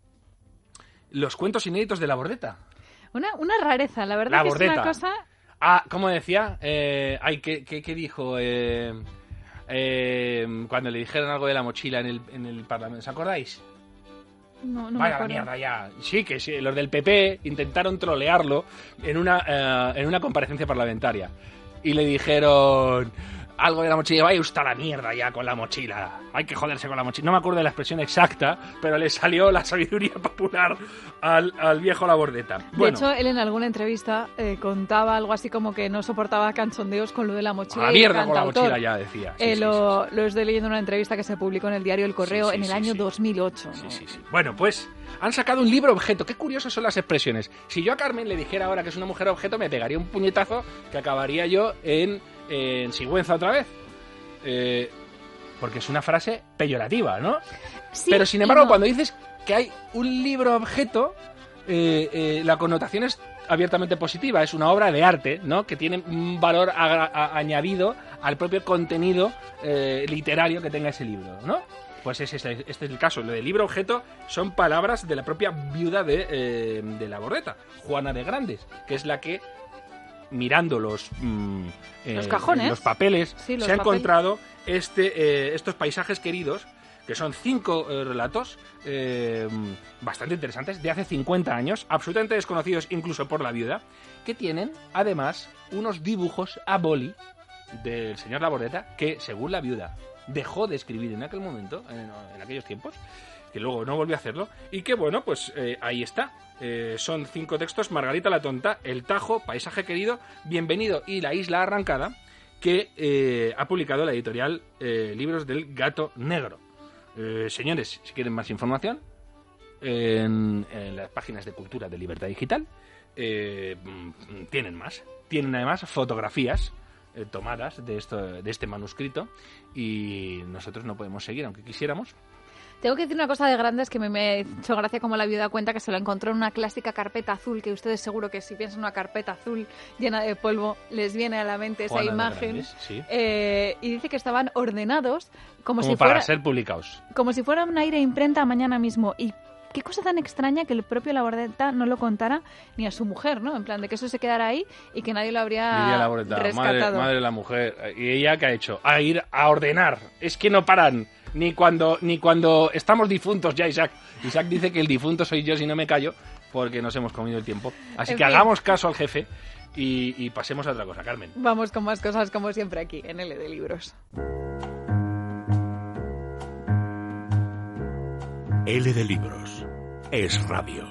C: los cuentos inéditos de La Bordeta.
B: Una, una rareza, la verdad
C: La
B: que
C: Bordeta.
B: es una cosa...
C: Ah, como decía, eh, ay, ¿qué, qué, qué dijo? Eh, eh, cuando le dijeron algo de la mochila en el, en el Parlamento, ¿os acordáis?
B: No, no me
C: Vaya la
B: acuerdo.
C: mierda ya. Sí, que sí, los del P P intentaron trolearlo en una, eh, en una comparecencia parlamentaria. Y le dijeron algo de la mochila. Vaya usted a la mierda ya con la mochila. Hay que joderse con la mochila. No me acuerdo de la expresión exacta, pero le salió la sabiduría popular al, al viejo La Bordeta. Bueno,
B: De hecho, él en alguna entrevista eh, contaba algo así como que no soportaba canchondeos con lo de la mochila.
C: a la
B: y el
C: mierda con la
B: cantautor.
C: mochila ya decía. Sí,
B: Eh,
C: sí,
B: lo,
C: sí, sí.
B: lo estoy leyendo en una entrevista que se publicó en el diario El Correo
C: Sí, sí,
B: en el
C: sí,
B: año
C: sí.
B: dos mil ocho.
C: Sí,
B: ¿no?
C: sí, sí. Bueno, pues han sacado un libro objeto. Qué curiosas son las expresiones. Si yo a Carmen le dijera ahora que es una mujer objeto, me pegaría un puñetazo que acabaría yo en, en Sigüenza otra vez. Eh, porque es una frase peyorativa, ¿no?
B: Sí
C: Pero sin
B: y
C: embargo,
B: no.
C: cuando dices que hay un libro objeto, eh, eh, la connotación es abiertamente positiva. Es una obra de arte, ¿no? Que tiene un valor agra- a- añadido al propio contenido eh, literario que tenga ese libro, ¿no? Pues ese es el- este es el caso. Lo del libro objeto son palabras de la propia viuda de, eh, de La Bordeta, Juana de Grandes, que es la que, mirando los, mm, eh,
B: Los cajones.
C: los papeles,
B: Sí, los
C: se ha
B: papeles.
C: encontrado este, eh, estos paisajes queridos, que son cinco eh, relatos eh, bastante interesantes, de hace cincuenta años, absolutamente desconocidos incluso por la viuda, que tienen, además, unos dibujos a boli del señor La Bordeta, que, según la viuda, dejó de escribir en aquel momento, en, en aquellos tiempos, que luego no volvió a hacerlo, y que, bueno, pues eh, ahí está. Eh, son cinco textos: Margarita la Tonta, El Tajo, Paisaje Querido, Bienvenido y La Isla Arrancada, que eh, ha publicado la editorial eh, Libros del Gato Negro. Eh, señores, si quieren más información, en, en las páginas de Cultura de Libertad Digital eh, mm, tienen más. Tienen además fotografías eh, tomadas de, esto, de este manuscrito, y nosotros no podemos seguir, aunque quisiéramos.
B: Tengo que decir una cosa de Grandes que me, me ha hecho gracia como la viuda cuenta que se lo encontró en una clásica carpeta azul, que ustedes seguro que si piensan en una carpeta azul llena de polvo les viene a la mente esa
C: Juana de
B: imagen.
C: Grandes, sí.
B: Eh, y dice que estaban ordenados como,
C: Como
B: si
C: para
B: fuera
C: ser publicados.
B: como si fuera una aire imprenta mañana mismo. Y qué cosa tan extraña que el propio Laborda no lo contara ni a su mujer, ¿no? En plan, de que eso se quedara ahí y que nadie lo habría rescatado.
C: Madre, madre de la mujer. ¿Y ella qué ha hecho? A ir a ordenar. Es que no paran. Ni cuando, ni cuando estamos difuntos ya, Isaac. Isaac dice que el difunto soy yo si no me callo, porque nos hemos comido el tiempo. Así en que fin. Hagamos caso al jefe y, y pasemos a otra cosa, Carmen.
B: Vamos con más cosas, como siempre, aquí, en L de Libros.
A: L de Libros. Es radio.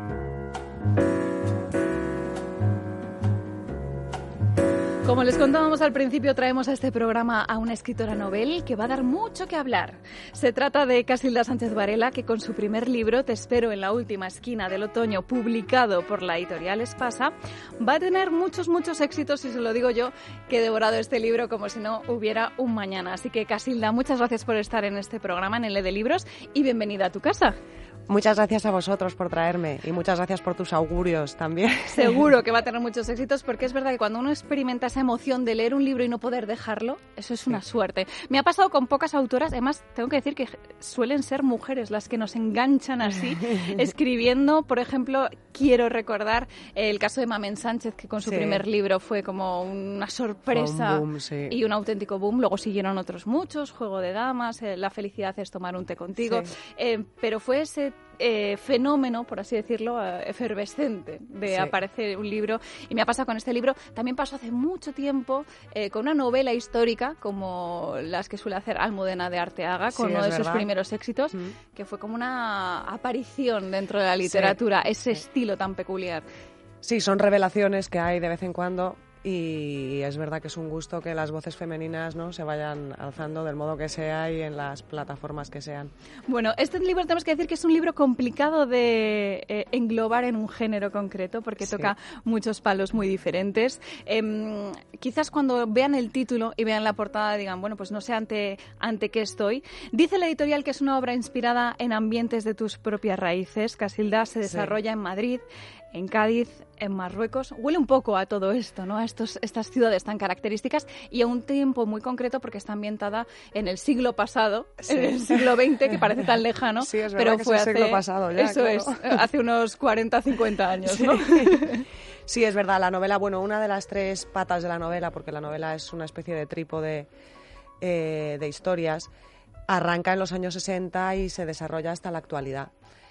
B: Como les contábamos al principio, traemos a este programa a una escritora novel que va a dar mucho que hablar. Se trata de Casilda Sánchez Varela, que con su primer libro, Te espero en la última esquina del otoño, publicado por la editorial Espasa, va a tener muchos, muchos éxitos, y se lo digo yo, que he devorado este libro como si no hubiera un mañana. Así que, Casilda, muchas gracias por estar en este programa, en L de Libros, y bienvenida a tu casa.
D: Muchas gracias a vosotros por traerme y muchas gracias por tus augurios también.
B: Seguro que va a tener muchos éxitos, porque es verdad que cuando uno experimenta esa emoción de leer un libro y no poder dejarlo, eso es una suerte. Me ha pasado con pocas autoras, además tengo que decir que suelen ser mujeres las que nos enganchan así, escribiendo. Por ejemplo, quiero recordar el caso de Mamen Sánchez, que con su sí. primer libro fue como una sorpresa
D: un boom, sí.
B: y un auténtico boom. Luego siguieron otros muchos, Juego de Damas, eh, La felicidad es tomar un té contigo, sí. eh, pero fue ese Eh, fenómeno, por así decirlo, eh, efervescente de sí. aparecer un libro. Y me ha pasado con este libro. También pasó hace mucho tiempo eh, con una novela histórica como las que suele hacer Almudena de Arteaga, con sí, uno de verdad. sus primeros éxitos, mm. que fue como una aparición dentro de la literatura, sí. ese sí. estilo tan peculiar.
D: Sí, son revelaciones que hay de vez en cuando. Y es verdad que es un gusto que las voces femeninas, ¿no?, se vayan alzando del modo que sea y en las plataformas que sean.
B: Bueno, este libro tenemos que decir que es un libro complicado de eh, englobar en un género concreto, porque sí. toca muchos palos muy diferentes. Eh, quizás cuando vean el título y vean la portada digan, bueno, pues no sé ante, ante qué estoy. Dice la editorial que es una obra inspirada en ambientes de tus propias raíces. Casilda se desarrolla sí. en Madrid, en Cádiz, en Marruecos. Huele un poco a todo esto, ¿no?, a estos, estas ciudades tan características, y a un tiempo muy concreto, porque está ambientada en el siglo pasado, sí. en el siglo veinte, que parece tan lejano,
D: sí, es
B: pero
D: que
B: fue
D: es el
B: hace,
D: siglo pasado ya,
B: eso
D: claro.
B: es, hace unos cuarenta, cincuenta años, ¿no?
D: Sí. Sí, es verdad, la novela, bueno, una de las tres patas de la novela, porque la novela es una especie de trípode eh, de historias, arranca en los años sesenta y se desarrolla hasta la actualidad.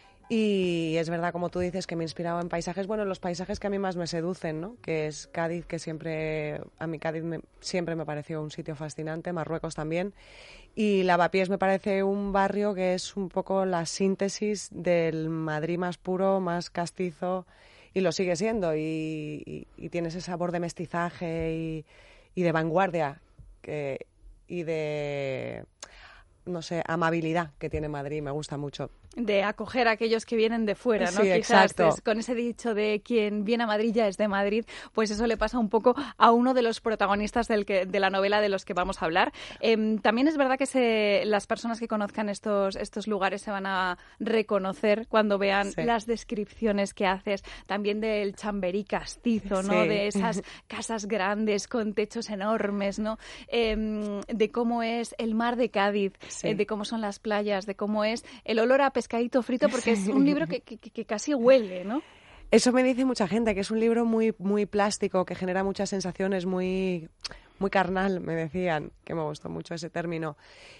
D: Y es verdad, como tú dices, que me he inspirado en paisajes, bueno, en los paisajes que a mí más me seducen, ¿no?, que es Cádiz, que siempre, a mí Cádiz me, siempre me pareció un sitio fascinante, Marruecos también, y Lavapiés me parece un barrio que es un poco la síntesis del Madrid más puro, más castizo, y lo sigue siendo, y, y, y tiene ese sabor de mestizaje y, y de vanguardia, que, y de, no sé, amabilidad que tiene Madrid, me gusta mucho.
B: De acoger a aquellos que vienen de fuera, ¿no?
D: Sí,
B: Quizás
D: exacto.
B: Es, con ese dicho de quien viene a Madrid ya es de Madrid, pues eso le pasa un poco a uno de los protagonistas del que, de la novela de los que vamos a hablar. Eh, también es verdad que se, las personas que conozcan estos, estos lugares se van a reconocer cuando vean sí. las descripciones que haces, también del Chamberí castizo, ¿no? Sí. De esas casas grandes con techos enormes, ¿no? Eh, de cómo es el mar de Cádiz, sí. eh, de cómo son las playas, de cómo es el olor a pescadito frito, porque es un libro que, que, que casi huele, ¿no?
D: Eso me dice mucha gente, que es un libro muy, muy plástico, que genera muchas sensaciones, muy, muy carnal, me decían, que me gustó mucho ese término.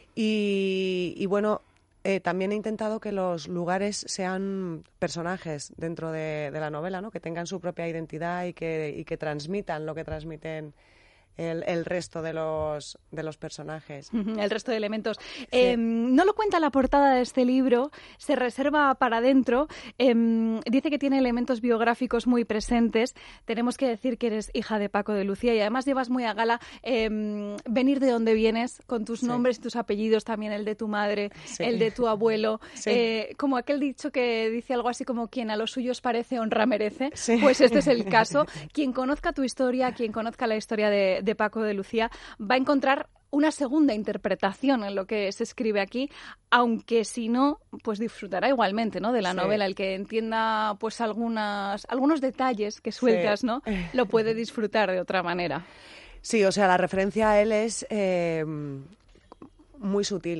D: Y, y bueno, eh, también he intentado que los lugares sean personajes dentro de, de la novela, ¿no?, que tengan su propia identidad y que, y que transmitan lo que transmiten El, el resto de los, de los personajes.
B: El resto de elementos.
D: Sí.
B: Eh, no lo cuenta la portada de este libro, se reserva para adentro. Eh, dice que tiene elementos biográficos muy presentes. Tenemos que decir que eres hija de Paco de Lucía y además llevas muy a gala eh, venir de donde vienes, con tus sí. nombres y tus apellidos, también el de tu madre, sí. el de tu abuelo. Sí. Eh, como aquel dicho que dice algo así como quien a los suyos parece honra merece. Sí. Pues este es el caso. Quien conozca tu historia, quien conozca la historia de de Paco de Lucía, va a encontrar una segunda interpretación en lo que se escribe aquí, aunque si no, pues disfrutará igualmente, ¿no?, de la sí. novela. El que entienda pues algunas, algunos detalles que sueltas, sí. ¿no?, lo puede disfrutar de otra manera.
D: Sí, o sea, la referencia a él es eh, muy sutil,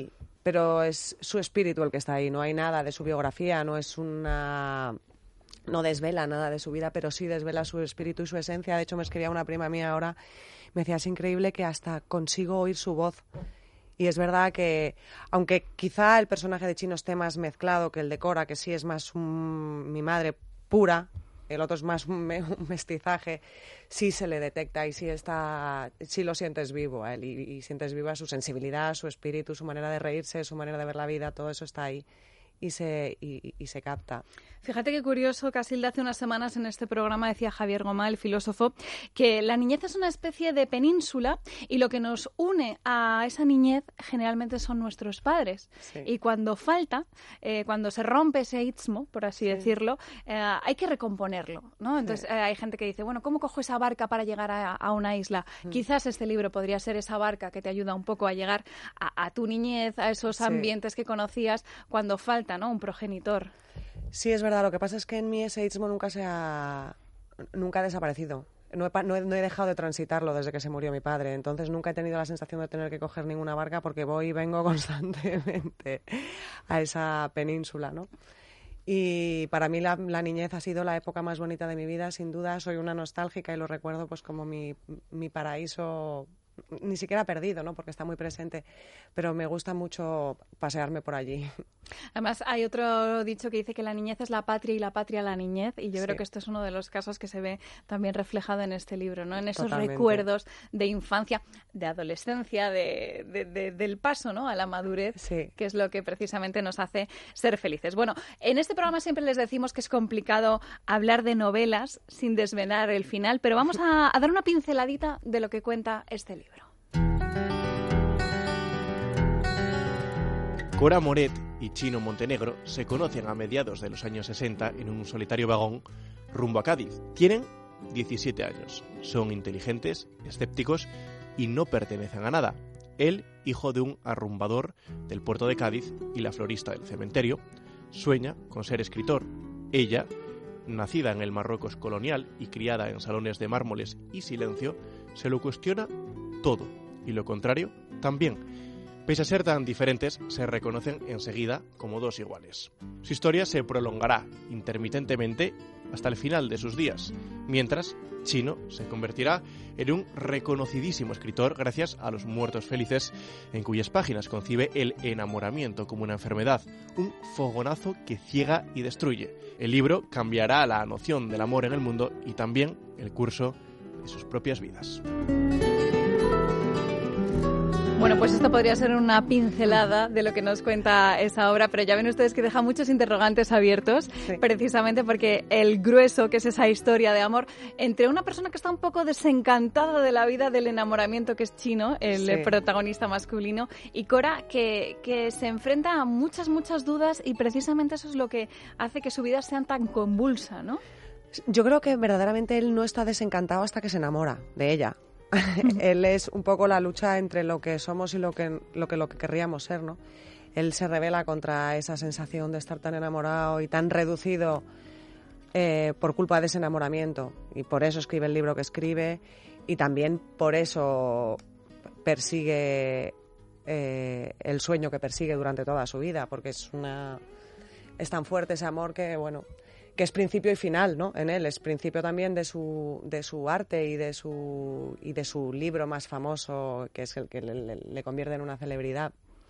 D: pero es su espíritu el que está ahí, no hay nada de su biografía, no es una... no desvela nada de su vida, pero sí desvela su espíritu y su esencia. De hecho, me escribía una prima mía ahora, me decía, es increíble que hasta consigo oír su voz. Y es verdad que, aunque quizá el personaje de Chino esté más mezclado que el de Cora, que sí es más un, mi madre pura, el otro es más un, me, un mestizaje, sí se le detecta y sí, está, sí lo sientes vivo a él y, y sientes viva su sensibilidad, su espíritu, su manera de reírse, su manera de ver la vida, todo eso está ahí y se, y, y se capta.
B: Fíjate qué curioso, Casilda, hace unas semanas en este programa decía Javier Gomá, el filósofo, que la niñez es una especie de península y lo que nos une a esa niñez generalmente son nuestros padres.
D: Sí.
B: Y cuando falta, eh, cuando se rompe ese istmo, por así
D: Sí.
B: decirlo, eh, hay que recomponerlo, ¿no? Entonces
D: Sí.
B: eh, hay gente que dice, bueno, ¿cómo cojo esa barca para llegar a, a una isla? Mm. Quizás este libro podría ser esa barca que te ayuda un poco a llegar a, a tu niñez, a esos
D: Sí.
B: ambientes que conocías cuando falta, ¿no? Un progenitor.
D: Sí, es verdad. Lo que pasa es que en mí ese istmo nunca se ha... nunca ha desaparecido. No he, pa- no, he, no he dejado de transitarlo desde que se murió mi padre. Entonces nunca he tenido la sensación de tener que coger ninguna barca porque voy y vengo constantemente a esa península, ¿no? Y para mí la, la niñez ha sido la época más bonita de mi vida, sin duda. Soy una nostálgica y lo recuerdo pues como mi, mi paraíso, ni siquiera perdido, ¿no? Porque está muy presente, pero me gusta mucho pasearme por allí.
B: Además, hay otro dicho que dice que la niñez es la patria y la patria la niñez, y yo
D: Sí.
B: creo que esto es uno de los casos que se ve también reflejado en este libro, ¿no? En esos
D: Totalmente.
B: recuerdos de infancia, de adolescencia, de, de- de- del paso, ¿no? A la madurez,
D: Sí.
B: que es lo que precisamente nos hace ser felices. Bueno, en este programa siempre les decimos que es complicado hablar de novelas sin desvelar el final, pero vamos a, a dar una pinceladita de lo que cuenta este libro.
E: Cora Moret y Chino Montenegro se conocen a mediados de los años sesenta en un solitario vagón rumbo a Cádiz. Tienen diecisiete años, son inteligentes, escépticos y no pertenecen a nada. Él, hijo de un arrumbador del puerto de Cádiz y la florista del cementerio, sueña con ser escritor. Ella, nacida en el Marruecos colonial y criada en salones de mármoles y silencio, se lo cuestiona todo, y lo contrario también. Pese a ser tan diferentes, se reconocen enseguida como dos iguales. Su historia se prolongará intermitentemente hasta el final de sus días, mientras Chino se convertirá en un reconocidísimo escritor gracias a Los muertos felices, en cuyas páginas concibe el enamoramiento como una enfermedad, un fogonazo que ciega y destruye. El libro cambiará la noción del amor en el mundo y también el curso de sus propias vidas.
B: Bueno, pues esto podría ser una pincelada de lo que nos cuenta esa obra, pero ya ven ustedes que deja muchos interrogantes abiertos,
D: Sí.
B: precisamente porque el grueso, que es esa historia de amor entre una persona que está un poco desencantada de la vida del enamoramiento, que es Chino, el
D: Sí.
B: protagonista masculino, y Cora, que, que se enfrenta a muchas, muchas dudas, y precisamente eso es lo que hace que su vida sea tan convulsa, ¿no?
D: Yo creo que verdaderamente él no está desencantado hasta que se enamora de ella. Él es un poco la lucha entre lo que somos y lo que, lo que lo que querríamos ser, ¿no? Él se revela contra esa sensación de estar tan enamorado y tan reducido eh, por culpa de ese enamoramiento. Y por eso escribe el libro que escribe y también por eso persigue eh, el sueño que persigue durante toda su vida, porque es una es tan fuerte ese amor que, bueno, que es principio y final, ¿no? En él es principio también de su de su arte y de su y de su libro más famoso, que es el que le, le, le convierte en una celebridad.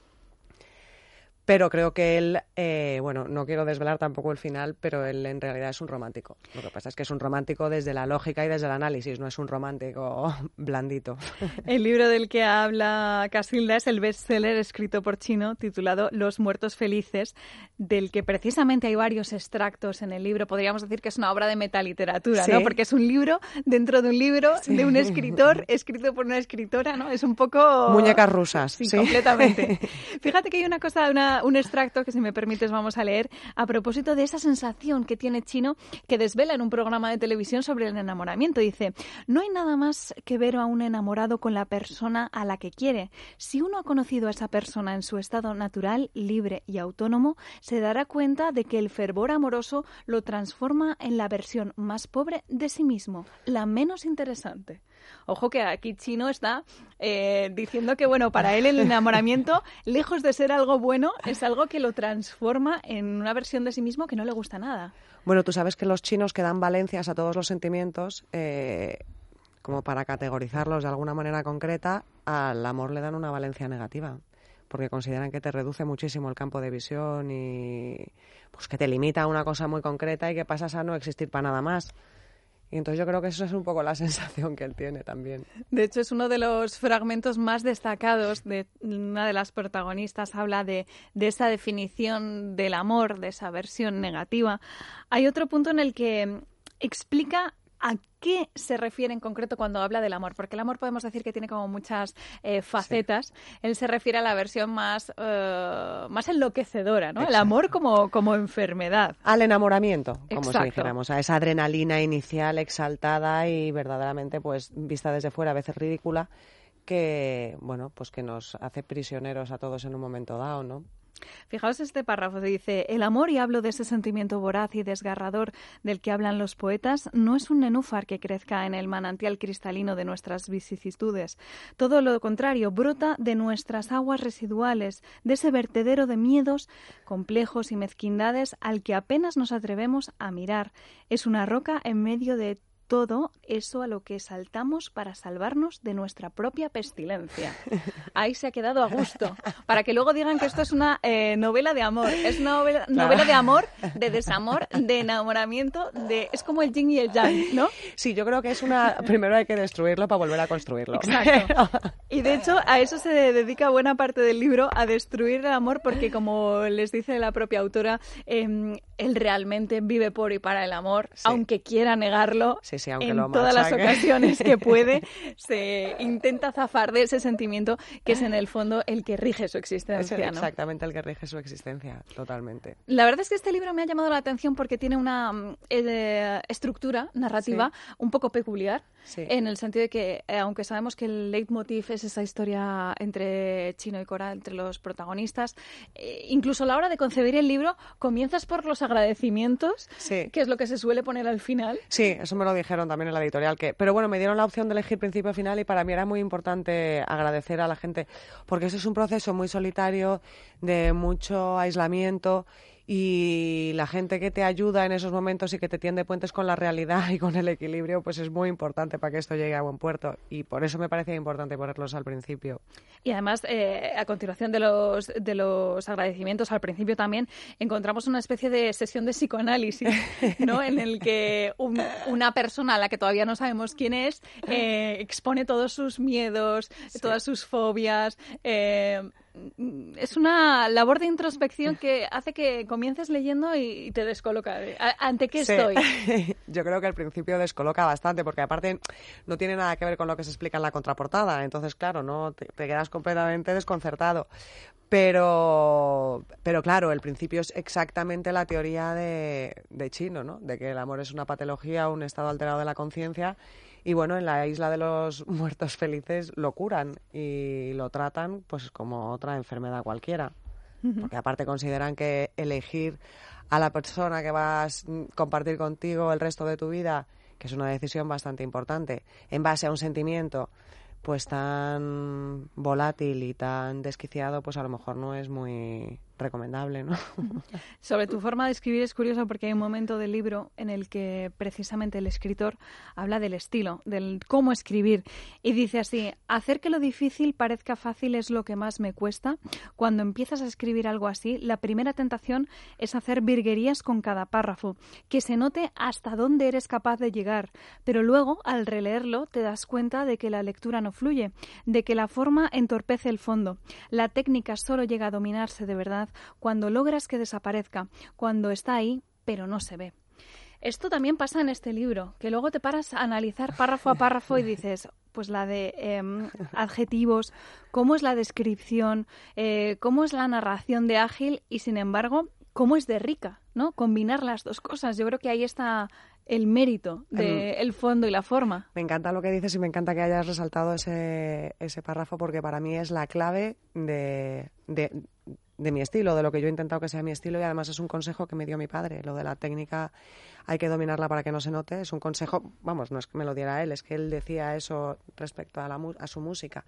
D: Pero creo que él, eh, bueno, no quiero desvelar tampoco el final, pero él en realidad es un romántico. Lo que pasa es que es un romántico desde la lógica y desde el análisis, no es un romántico blandito.
B: El libro del que habla Casilda es el bestseller escrito por Chino titulado Los muertos felices, del que precisamente hay varios extractos en el libro. Podríamos decir que es una obra de metaliteratura,
D: Sí.
B: ¿no? Porque es un libro dentro de un libro
D: Sí.
B: de un escritor escrito por una escritora, ¿no? Es un poco...
D: Muñecas rusas,
B: Sí,
D: sí.
B: completamente. Fíjate que hay una cosa, una, un extracto que, si me permites, vamos a leer a propósito de esa sensación que tiene Chino, que desvela en un programa de televisión sobre el enamoramiento. Dice: no hay nada más que ver a un enamorado con la persona a la que quiere. Si uno ha conocido a esa persona en su estado natural, libre y autónomo, se dará cuenta de que el fervor amoroso lo transforma en la versión más pobre de sí mismo, la menos interesante. Ojo que aquí Chino está eh, diciendo que, bueno, para él el enamoramiento, lejos de ser algo bueno, es algo que lo transforma en una versión de sí mismo que no le gusta nada.
D: Bueno, tú sabes que los chinos que dan valencias a todos los sentimientos, eh, como para categorizarlos de alguna manera concreta, al amor le dan una valencia negativa, porque consideran que te reduce muchísimo el campo de visión y pues que te limita a una cosa muy concreta y que pasas a no existir para nada más. Y entonces yo creo que eso es un poco la sensación que él tiene también.
B: De hecho, es uno de los fragmentos más destacados de una de las protagonistas. Habla de, de esa definición del amor, de esa versión negativa. Hay otro punto en el que explica a qué se refiere en concreto cuando habla del amor, porque el amor podemos decir que tiene como muchas eh, facetas. Sí. Él se refiere a la versión más, uh, más enloquecedora, ¿no? Exacto. El amor como, como enfermedad.
D: Al enamoramiento, como
B: Exacto.
D: si dijéramos, a esa adrenalina inicial exaltada y verdaderamente, pues, vista desde fuera, a veces ridícula, que, bueno, pues que nos hace prisioneros a todos en un momento dado, ¿no?
B: Fijaos este párrafo, dice: el amor, y hablo de ese sentimiento voraz y desgarrador del que hablan los poetas, no es un nenúfar que crezca en el manantial cristalino de nuestras vicisitudes. Todo lo contrario, brota de nuestras aguas residuales, de ese vertedero de miedos, complejos y mezquindades al que apenas nos atrevemos a mirar. Es una roca en medio de todo eso a lo que saltamos para salvarnos de nuestra propia pestilencia. Ahí se ha quedado a gusto, para que luego digan que esto es una eh, novela de amor. Es una novela, claro. novela de amor, de desamor, de enamoramiento, de es como el yin y el yang, ¿no?
D: Sí, yo creo que es una... Primero hay que destruirlo para volver a construirlo.
B: Exacto. Y de hecho a eso se dedica buena parte del libro, a destruir el amor, porque como les dice la propia autora, eh, él realmente vive por y para el amor, sí. aunque quiera negarlo.
D: Sí. Sí, aunque
B: en
D: lo
B: todas las
D: machaque.
B: ocasiones que puede, se intenta zafar de ese sentimiento que es en el fondo el que rige su existencia,
D: es
B: ¿no?
D: Exactamente el que rige su existencia, totalmente.
B: La verdad es que este libro me ha llamado la atención porque tiene una eh, estructura narrativa sí. un poco peculiar, sí. en el sentido de que, eh, aunque sabemos que el leitmotiv es esa historia entre Chino y Cora, entre los protagonistas, eh, incluso a la hora de concebir el libro, comienzas por los agradecimientos, sí. que es lo que se suele poner al final.
D: Sí, eso me lo dijeron también en la editorial, que pero bueno, me dieron la opción de elegir principio y final y para mí era muy importante agradecer a la gente, porque eso es un proceso muy solitario, de mucho aislamiento, y la gente que te ayuda en esos momentos y que te tiende puentes con la realidad y con el equilibrio, pues es muy importante para que esto llegue a buen puerto, y por eso me parecía importante ponerlos al principio.
B: Y además, eh, a continuación de los, de los agradecimientos, al principio también encontramos una especie de sesión de psicoanálisis, ¿no? En el que un, una persona a la que todavía no sabemos quién es eh, expone todos sus miedos, sí. todas sus fobias. Eh, es una labor de introspección que hace que comiences leyendo y te descoloca. ¿Ante qué
D: sí.
B: estoy?
D: Yo creo que al principio descoloca bastante, porque aparte no tiene nada que ver con lo que se explica en la contraportada. Entonces, claro, no te, te quedas completamente desconcertado. Pero, pero claro, el principio es exactamente la teoría de, de Chino, ¿no? De que el amor es una patología, un estado alterado de la conciencia. Y bueno, en la isla de los muertos felices lo curan y lo tratan pues como otra enfermedad cualquiera. Uh-huh. Porque aparte consideran que elegir a la persona que vas a compartir contigo el resto de tu vida, que es una decisión bastante importante, en base a un sentimiento pues tan volátil y tan desquiciado, pues a lo mejor no es muy recomendable, ¿no?
B: Sobre tu forma de escribir es curioso porque hay un momento del libro en el que precisamente el escritor habla del estilo, del cómo escribir, y dice así: hacer que lo difícil parezca fácil es lo que más me cuesta. Cuando empiezas a escribir algo así, la primera tentación es hacer virguerías con cada párrafo, que se note hasta dónde eres capaz de llegar, pero luego, al releerlo, te das cuenta de que la lectura no fluye, de que la forma entorpece el fondo. La técnica solo llega a dominarse de verdad cuando logras que desaparezca, cuando está ahí, pero no se ve. Esto también pasa en este libro, que luego te paras a analizar párrafo a párrafo y dices, pues la de eh, adjetivos, cómo es la descripción, eh, cómo es la narración de ágil y, sin embargo, cómo es de rica, ¿no? Combinar las dos cosas. Yo creo que ahí está el mérito del fondo y la forma.
D: Me encanta lo que dices y me encanta que hayas resaltado ese, ese párrafo, porque para mí es la clave de, de, de mi estilo, de lo que yo he intentado que sea mi estilo, y además es un consejo que me dio mi padre. Lo de la técnica hay que dominarla para que no se note. Es un consejo, vamos, no es que me lo diera él, es que él decía eso respecto a, la, a su música.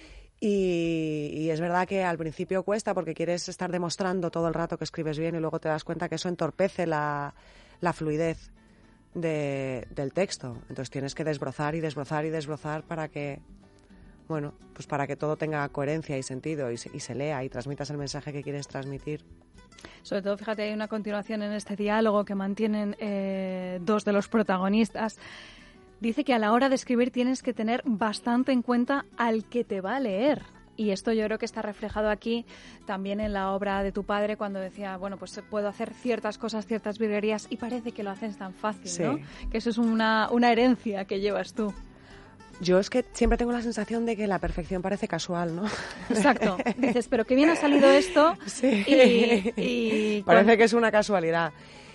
D: Y, y es verdad que al principio cuesta porque quieres estar demostrando todo el rato que escribes bien y luego te das cuenta que eso entorpece la, la fluidez de, del texto. Entonces tienes que desbrozar y desbrozar y desbrozar para que, bueno, pues para que todo tenga coherencia y sentido y se, y se lea y transmitas el mensaje que quieres transmitir.
B: Sobre todo, fíjate, hay una continuación en este diálogo que mantienen eh, dos de los protagonistas. Dice que a la hora de escribir tienes que tener bastante en cuenta al que te va a leer. Y esto yo creo que está reflejado aquí también en la obra de tu padre cuando decía, bueno, pues puedo hacer ciertas cosas, ciertas virguerías y parece que lo haces tan fácil,
D: sí.
B: ¿no? Que eso es una, una herencia que llevas tú.
D: Yo es que siempre tengo la sensación de que la perfección parece casual, ¿no?
B: Exacto. Dices, pero qué bien ha salido esto.
D: Sí.
B: Y, y
D: parece
B: con...
D: que es una casualidad.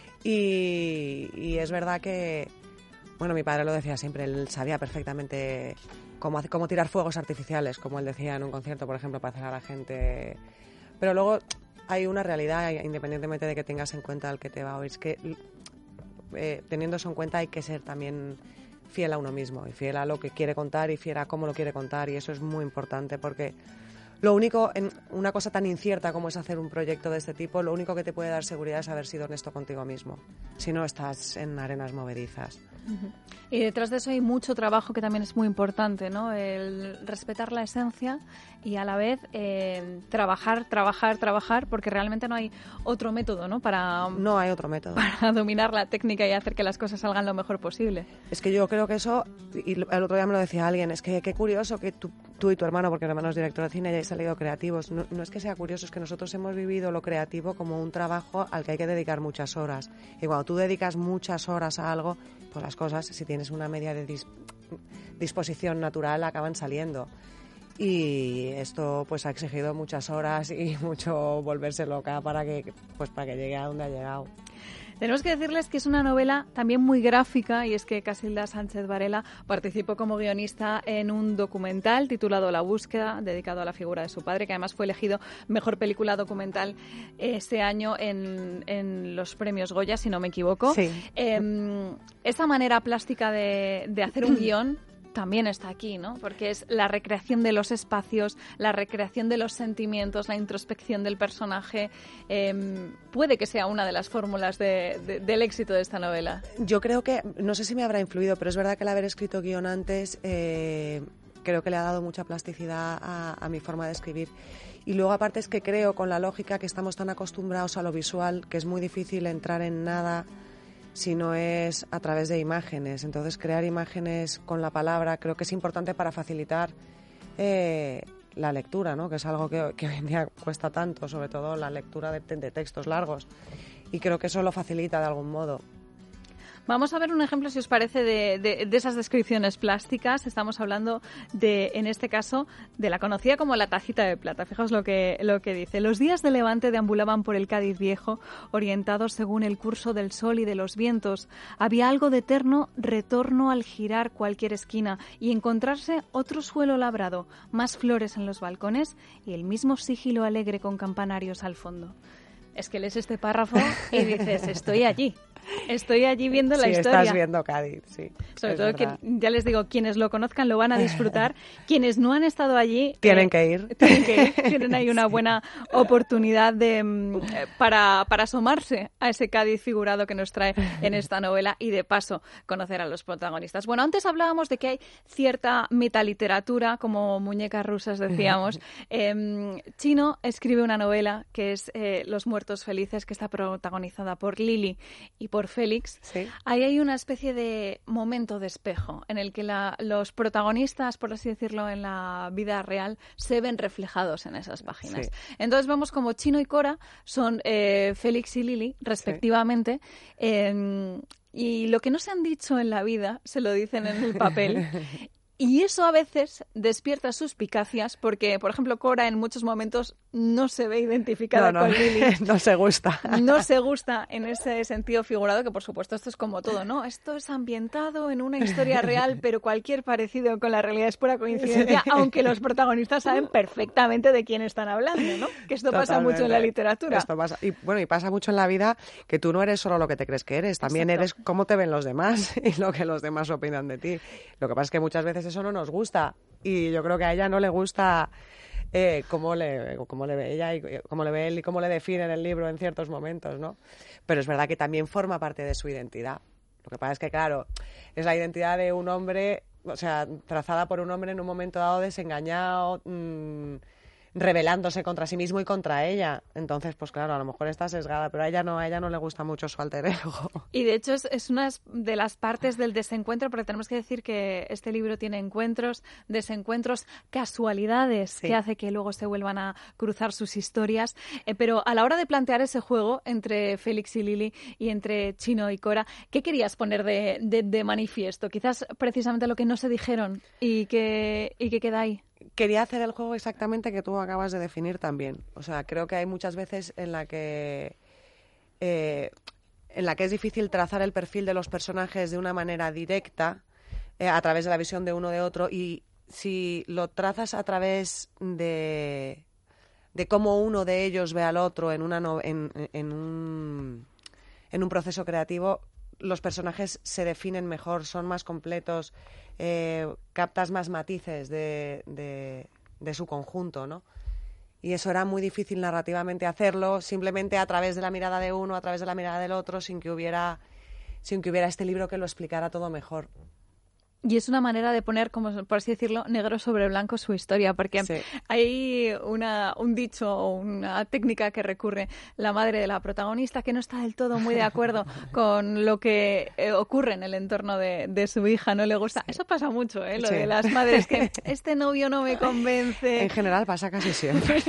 D: Y, y es verdad que, bueno, mi padre lo decía siempre, él sabía perfectamente cómo, cómo tirar fuegos artificiales, como él decía en un concierto, por ejemplo, para hacer a la gente. Pero luego hay una realidad, independientemente de que tengas en cuenta al que te va a oír, es que eh, teniendo eso en cuenta hay que ser también fiel a uno mismo y fiel a lo que quiere contar y fiel a cómo lo quiere contar, y eso es muy importante porque lo único, en una cosa tan incierta como es hacer un proyecto de este tipo, lo único que te puede dar seguridad es haber sido honesto contigo mismo, si no estás en arenas movedizas.
B: Uh-huh. Y detrás de eso hay mucho trabajo que también es muy importante, ¿no? El respetar la esencia y a la vez eh, trabajar, trabajar, trabajar, porque realmente no hay otro método, ¿no? Para,
D: no hay otro método.
B: Para dominar la técnica y hacer que las cosas salgan lo mejor posible.
D: Es que yo creo que eso, y el otro día me lo decía alguien, es que qué curioso que tú, tú y tu hermano, porque el hermano es director de cine, hayáis salido creativos. No, no es que sea curioso, es que nosotros hemos vivido lo creativo como un trabajo al que hay que dedicar muchas horas. Y cuando tú dedicas muchas horas a algo, pues las cosas, si tienes una media de dis- disposición natural, acaban saliendo. Y esto pues ha exigido muchas horas y mucho volverse loca para que, pues, para que llegue a donde ha llegado.
B: Tenemos que decirles que es una novela también muy gráfica, y es que Casilda Sánchez Varela participó como guionista en un documental titulado La búsqueda, dedicado a la figura de su padre, que además fue elegido mejor película documental este año en, en los premios Goya, si no me equivoco.
D: Sí.
B: Eh, esta manera plástica de, de hacer un guión también está aquí, ¿no? Porque es la recreación de los espacios, la recreación de los sentimientos, la introspección del personaje. Eh, puede que sea una de las fórmulas de, de, del éxito de esta novela.
D: Yo creo que, no sé si me habrá influido, pero es verdad que el haber escrito guión antes eh, creo que le ha dado mucha plasticidad a, a mi forma de escribir. Y luego aparte es que creo, con la lógica, que estamos tan acostumbrados a lo visual, que es muy difícil entrar en nada si no es a través de imágenes. Entonces, crear imágenes con la palabra creo que es importante para facilitar eh, la lectura, ¿no? Que es algo que, que hoy en día cuesta tanto, sobre todo la lectura de, de textos largos. Y creo que eso lo facilita de algún modo.
B: Vamos a ver un ejemplo, si os parece, de, de, de esas descripciones plásticas. Estamos hablando de, en este caso, de la conocida como la tacita de plata. Fijaos lo que, lo que dice. Los días de levante deambulaban por el Cádiz viejo, orientados según el curso del sol y de los vientos. Había algo de eterno retorno al girar cualquier esquina y encontrarse otro suelo labrado, más flores en los balcones y el mismo sigilo alegre con campanarios al fondo. Es que lees este párrafo y dices, estoy allí. Estoy allí viendo la
D: sí,
B: historia.
D: Estás viendo Cádiz, sí.
B: Sobre todo, que, ya les digo, quienes lo conozcan lo van a disfrutar. Quienes no han estado allí...
D: Tienen
B: eh,
D: que ir.
B: Tienen que ir. Tienen ahí una buena oportunidad de, para, para asomarse a ese Cádiz figurado que nos trae en esta novela y, de paso, conocer a los protagonistas. Bueno, antes hablábamos de que hay cierta metaliteratura, como muñecas rusas decíamos. Eh, Chino escribe una novela que es eh, Los muertos felices, que está protagonizada por Lili y por Félix.
D: Sí.
B: Ahí hay una especie de momento de espejo en el que la, los protagonistas, por así decirlo, en la vida real se ven reflejados en esas páginas.
D: Sí.
B: Entonces vemos como Chino y Cora son eh, Félix y Lili, respectivamente. Sí. Eh, y lo que no se han dicho en la vida se lo dicen en el papel. Y eso a veces despierta suspicacias porque, por ejemplo, Cora en muchos momentos no se ve identificada
D: no, no,
B: con Lily.
D: No se gusta.
B: No se gusta en ese sentido figurado, que por supuesto esto es como todo, ¿no? Esto es ambientado en una historia real, pero cualquier parecido con la realidad es pura coincidencia, sí. Aunque los protagonistas saben perfectamente de quién están hablando, ¿no? Que esto Totalmente. Pasa mucho en la literatura.
D: Esto pasa, y bueno, y pasa mucho en la vida que tú no eres solo lo que te crees que eres, también Exacto. eres cómo te ven los demás y lo que los demás opinan de ti. Lo que pasa es que muchas veces eso no nos gusta y yo creo que a ella no le gusta eh, cómo, le, cómo le ve ella y cómo le ve él y cómo le define en el libro en ciertos momentos, ¿no? Pero es verdad que también forma parte de su identidad. Lo que pasa es que, claro, es la identidad de un hombre, o sea, trazada por un hombre en un momento dado desengañado, mmm, rebelándose contra sí mismo y contra ella. Entonces, pues claro, a lo mejor está sesgada, pero a ella no, a ella no le gusta mucho su alter ego.
B: Y de hecho es, es una de las partes del desencuentro, porque tenemos que decir que este libro tiene encuentros, desencuentros, casualidades sí. que hace que luego se vuelvan a cruzar sus historias. Eh, pero a la hora de plantear ese juego entre Félix y Lily y entre Chino y Cora, ¿qué querías poner de, de, de manifiesto? Quizás precisamente lo que no se dijeron y que, y que queda ahí.
D: Quería hacer el juego exactamente que tú acabas de definir también. O sea, creo que hay muchas veces en la que eh, en la que es difícil trazar el perfil de los personajes de una manera directa eh, a través de la visión de uno de otro, y si lo trazas a través de, de cómo uno de ellos ve al otro en, una no, en, en, un, en un proceso creativo, los personajes se definen mejor, son más completos, eh, captas más matices de, de, de su conjunto, ¿no? Y eso era muy difícil narrativamente hacerlo, simplemente a través de la mirada de uno, a través de la mirada del otro, sin que hubiera, sin que hubiera este libro que lo explicara todo mejor.
B: Y es una manera de poner, como por así decirlo, negro sobre blanco su historia, porque sí. hay una, un dicho o una técnica que recurre la madre de la protagonista que no está del todo muy de acuerdo con lo que eh, ocurre en el entorno de, de su hija, no le gusta. Sí. Eso pasa mucho, ¿eh? Lo sí. de las madres que este novio no me convence.
D: En general pasa casi siempre.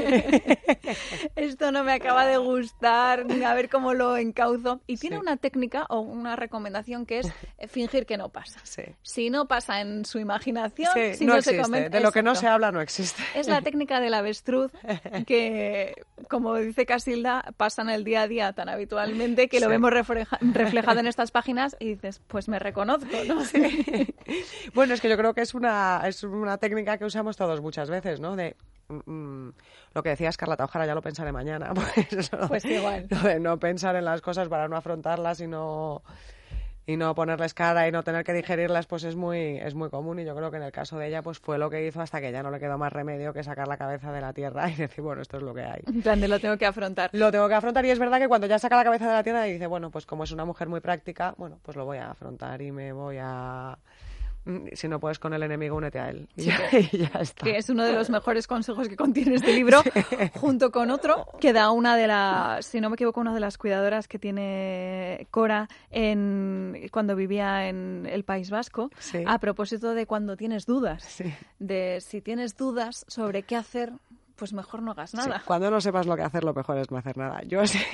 B: Esto no me acaba de gustar, a ver cómo lo encauzo. Y tiene
D: sí.
B: una técnica o una recomendación que es fingir que no pasa.
D: Sí.
B: Si no pasa en su imaginación,
D: sí,
B: si
D: no,
B: no
D: existe.
B: se comenta.
D: De lo
B: Exacto.
D: que no se habla no existe.
B: Es la técnica del avestruz que, como dice Casilda, pasa en el día a día tan habitualmente que lo sí. vemos refleja- reflejado en estas páginas y dices, pues me reconozco, ¿no?
D: Sí. Bueno, es que yo creo que es una, es una técnica que usamos todos muchas veces, ¿no? De mm, lo que decía Escarlata O'Hara, ya lo pensaré mañana. Pues, eso,
B: pues igual.
D: Lo de no pensar en las cosas para no afrontarlas y no... y no ponerles cara y no tener que digerirlas, pues es muy es muy común, y yo creo que en el caso de ella pues fue lo que hizo hasta que ya no le quedó más remedio que sacar la cabeza de la tierra y decir, bueno, esto es lo que hay.
B: En plan de lo tengo que afrontar.
D: Lo tengo que afrontar, y es verdad que cuando ya saca la cabeza de la tierra y dice, bueno, pues como es una mujer muy práctica, bueno, pues lo voy a afrontar y me voy a... Si no puedes con el enemigo, únete a él. Y,
B: sí,
D: ya, y ya está.
B: Que es uno de los mejores consejos que contiene este libro, sí. junto con otro que da una de las, si no me equivoco, una de las cuidadoras que tiene Cora en, cuando vivía en el País Vasco,
D: sí.
B: a propósito de cuando tienes dudas.
D: Sí.
B: De si tienes dudas sobre qué hacer, pues mejor no hagas nada.
D: Sí, cuando no sepas lo que hacer, lo mejor es no hacer nada. Yo sé,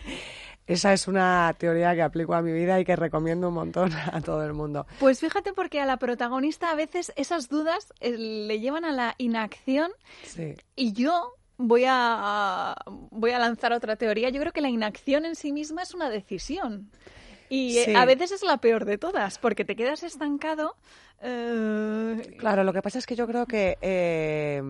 D: esa es una teoría que aplico a mi vida y que recomiendo un montón a todo el mundo.
B: Pues fíjate, porque a la protagonista a veces esas dudas eh, le llevan a la inacción,
D: sí.
B: y yo voy a, voy a lanzar otra teoría. Yo creo que la inacción en sí misma es una decisión. Y sí. a veces es la peor de todas, porque te quedas estancado. Eh...
D: Claro, lo que pasa es que yo creo que... Eh...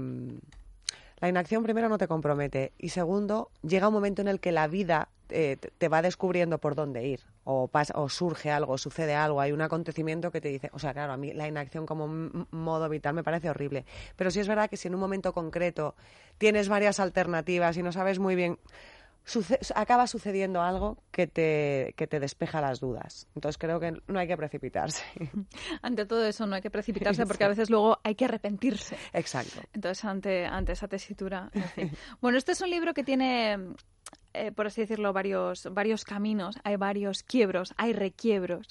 D: La inacción, primero, no te compromete, y segundo, llega un momento en el que la vida eh, te va descubriendo por dónde ir, o, pasa, o surge algo, sucede algo, hay un acontecimiento que te dice... O sea, claro, a mí la inacción como m- modo vital me parece horrible, pero sí es verdad que si en un momento concreto tienes varias alternativas y no sabes muy bien... Suce- acaba sucediendo algo que te, que te despeja las dudas. Entonces creo que no hay que precipitarse.
B: Ante todo eso no hay que precipitarse, porque a veces luego hay que arrepentirse.
D: Exacto.
B: Entonces ante, ante esa tesitura, en fin. Bueno, este es un libro que tiene, eh, por así decirlo, varios, varios caminos, hay varios quiebros, hay requiebros.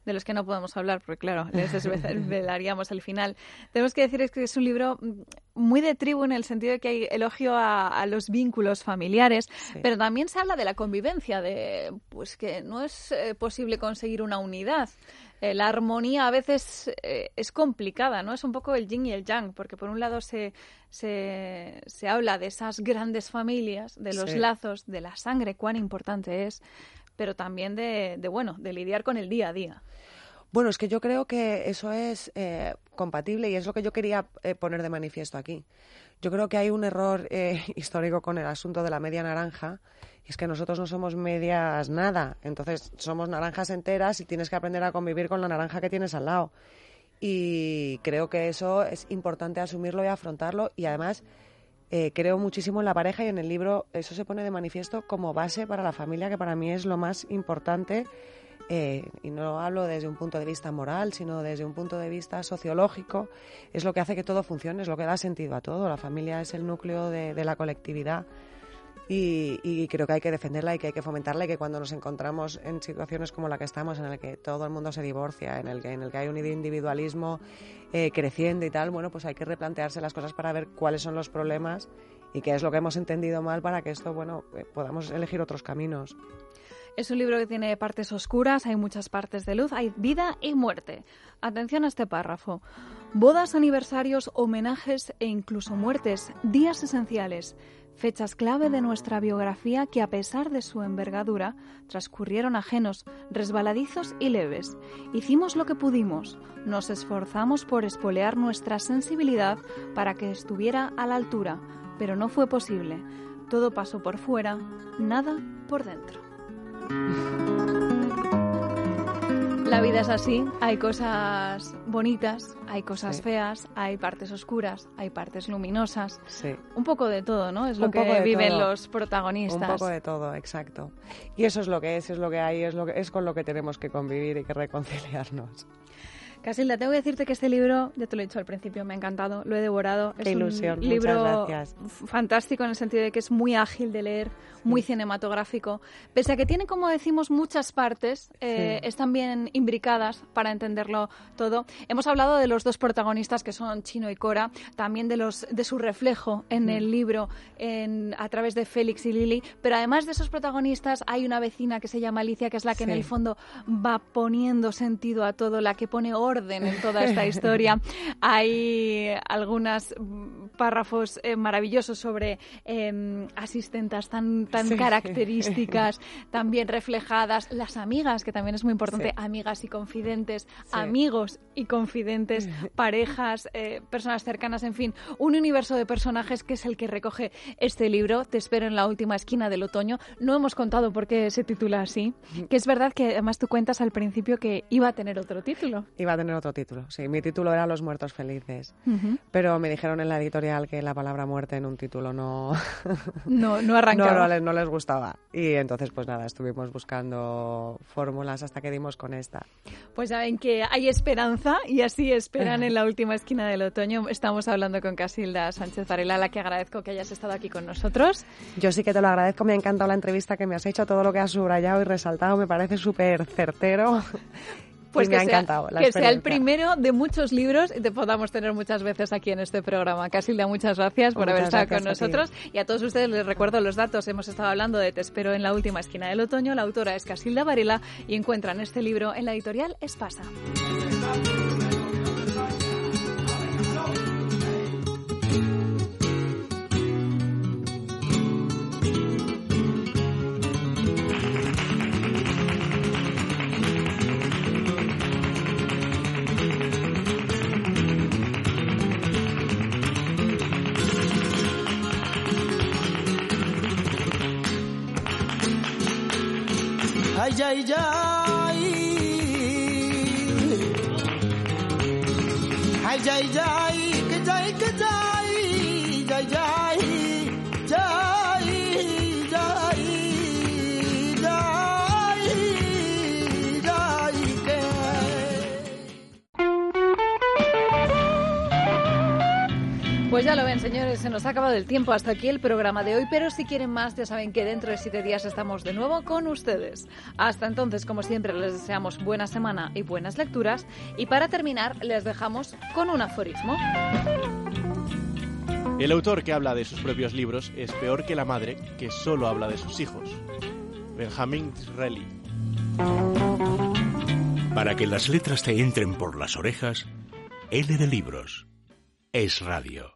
B: de los que no podemos hablar, porque claro, les desvelaríamos el final. Tenemos que decir que es un libro muy de tribu en el sentido de que hay elogio a, a los vínculos familiares, sí. pero también se habla de la convivencia, de pues que no es eh, posible conseguir una unidad. Eh, la armonía a veces eh, es complicada, ¿no? Es un poco el yin y el yang, porque por un lado se, se, se habla de esas grandes familias, de los sí. lazos, de la sangre, cuán importante es, pero también de, de, bueno, de lidiar con el día a día.
D: Bueno, es que yo creo que eso es eh, compatible y es lo que yo quería eh, poner de manifiesto aquí. Yo creo que hay un error eh, histórico con el asunto de la media naranja, y es que nosotros no somos medias nada, entonces somos naranjas enteras y tienes que aprender a convivir con la naranja que tienes al lado. Y creo que eso es importante asumirlo y afrontarlo, y además eh, creo muchísimo en la pareja, y en el libro eso se pone de manifiesto como base para la familia, que para mí es lo más importante. Eh, y no hablo desde un punto de vista moral, sino desde un punto de vista sociológico. Es lo que hace que todo funcione, es lo que da sentido a todo. La familia es el núcleo de, de la colectividad, y, y creo que hay que defenderla y que hay que fomentarla, y que cuando nos encontramos en situaciones como la que estamos, en la que todo el mundo se divorcia, en el que, en el que hay un individualismo eh, creciendo y tal, bueno, pues hay que replantearse las cosas para ver cuáles son los problemas y qué es lo que hemos entendido mal, para que esto, bueno, eh, podamos elegir otros caminos.
B: Es un libro que tiene partes oscuras, hay muchas partes de luz, hay vida y muerte. Atención a este párrafo. Bodas, aniversarios, homenajes e incluso muertes, días esenciales, fechas clave de nuestra biografía que, a pesar de su envergadura, transcurrieron ajenos, resbaladizos y leves. Hicimos lo que pudimos, nos esforzamos por espolear nuestra sensibilidad para que estuviera a la altura, pero no fue posible. Todo pasó por fuera, nada por dentro. La vida es así, hay cosas bonitas, hay cosas sí. feas, hay partes oscuras, hay partes luminosas. Sí. Un poco de todo, ¿no? Es lo que viven todo. Los protagonistas.
D: Un poco de todo, exacto. Y eso es lo que es, es lo que hay, es, lo que, es con lo que tenemos que convivir y que reconciliarnos.
B: Casilda, tengo que decirte que este libro, ya te lo he dicho al principio, me ha encantado, lo he devorado.
D: Qué es ilusión,
B: un libro
D: muchas gracias.
B: Fantástico en el sentido de que es muy ágil de leer, muy sí. cinematográfico. Pese a que tiene, como decimos, muchas partes, eh, sí. están bien imbricadas para entenderlo todo. Hemos hablado de los dos protagonistas, que son Chino y Cora, también de los de su reflejo en sí. el libro en, a través de Félix y Lili, pero además de esos protagonistas hay una vecina que se llama Alicia, que es la que sí. en el fondo va poniendo sentido a todo, la que pone orden en toda esta historia. Hay algunos párrafos eh, maravillosos sobre eh, asistentas tan, tan sí. características, también reflejadas, las amigas, que también es muy importante, sí. amigas y confidentes, sí. amigos y confidentes, parejas, eh, personas cercanas, en fin, un universo de personajes que es el que recoge este libro. Te espero en la última esquina del otoño. No hemos contado por qué se titula así, que es verdad que además tú cuentas al principio que iba a tener otro título.
D: Iba a tener otro título, sí. Mi título era Los muertos felices, uh-huh. pero me dijeron en la editorial que la palabra muerte en un título no...
B: no, no arrancaba.
D: No, no, les, no les gustaba. Y entonces, pues nada, estuvimos buscando fórmulas hasta que dimos con esta.
B: Pues saben que hay esperanza y así esperan en la última esquina del otoño. Estamos hablando con Casilda Sánchez Varela, a la que agradezco que hayas estado aquí con nosotros.
D: Yo sí que te lo agradezco, me ha encantado la entrevista que me has hecho, todo lo que has subrayado y resaltado me parece súper certero. Pues me ha encantado la
B: que sea el primero de muchos libros y te podamos tener muchas veces aquí en este programa. Casilda, muchas gracias por
D: muchas
B: haber estado con
D: a
B: nosotros.
D: Ti.
B: Y a todos ustedes les recuerdo los datos. Hemos estado hablando de Te espero en la última esquina del otoño. La autora es Casilda Varela y encuentran este libro en la editorial Espasa.
F: Ay, ay, ay. Ay, ay, ay, que ay, que ay, ay, ay, ay, ay, ay, que.
B: Pues ya lo ven, señores, se nos ha acabado el tiempo. Hasta aquí el programa de hoy, pero si quieren más, ya saben que dentro de siete días estamos de nuevo con ustedes. Hasta entonces, como siempre, les deseamos buena semana y buenas lecturas. Y para terminar, les dejamos con un aforismo.
E: El autor que habla de sus propios libros es peor que la madre que solo habla de sus hijos. Benjamin Disraeli.
A: Para que las letras te entren por las orejas, L de Libros. Es Radio.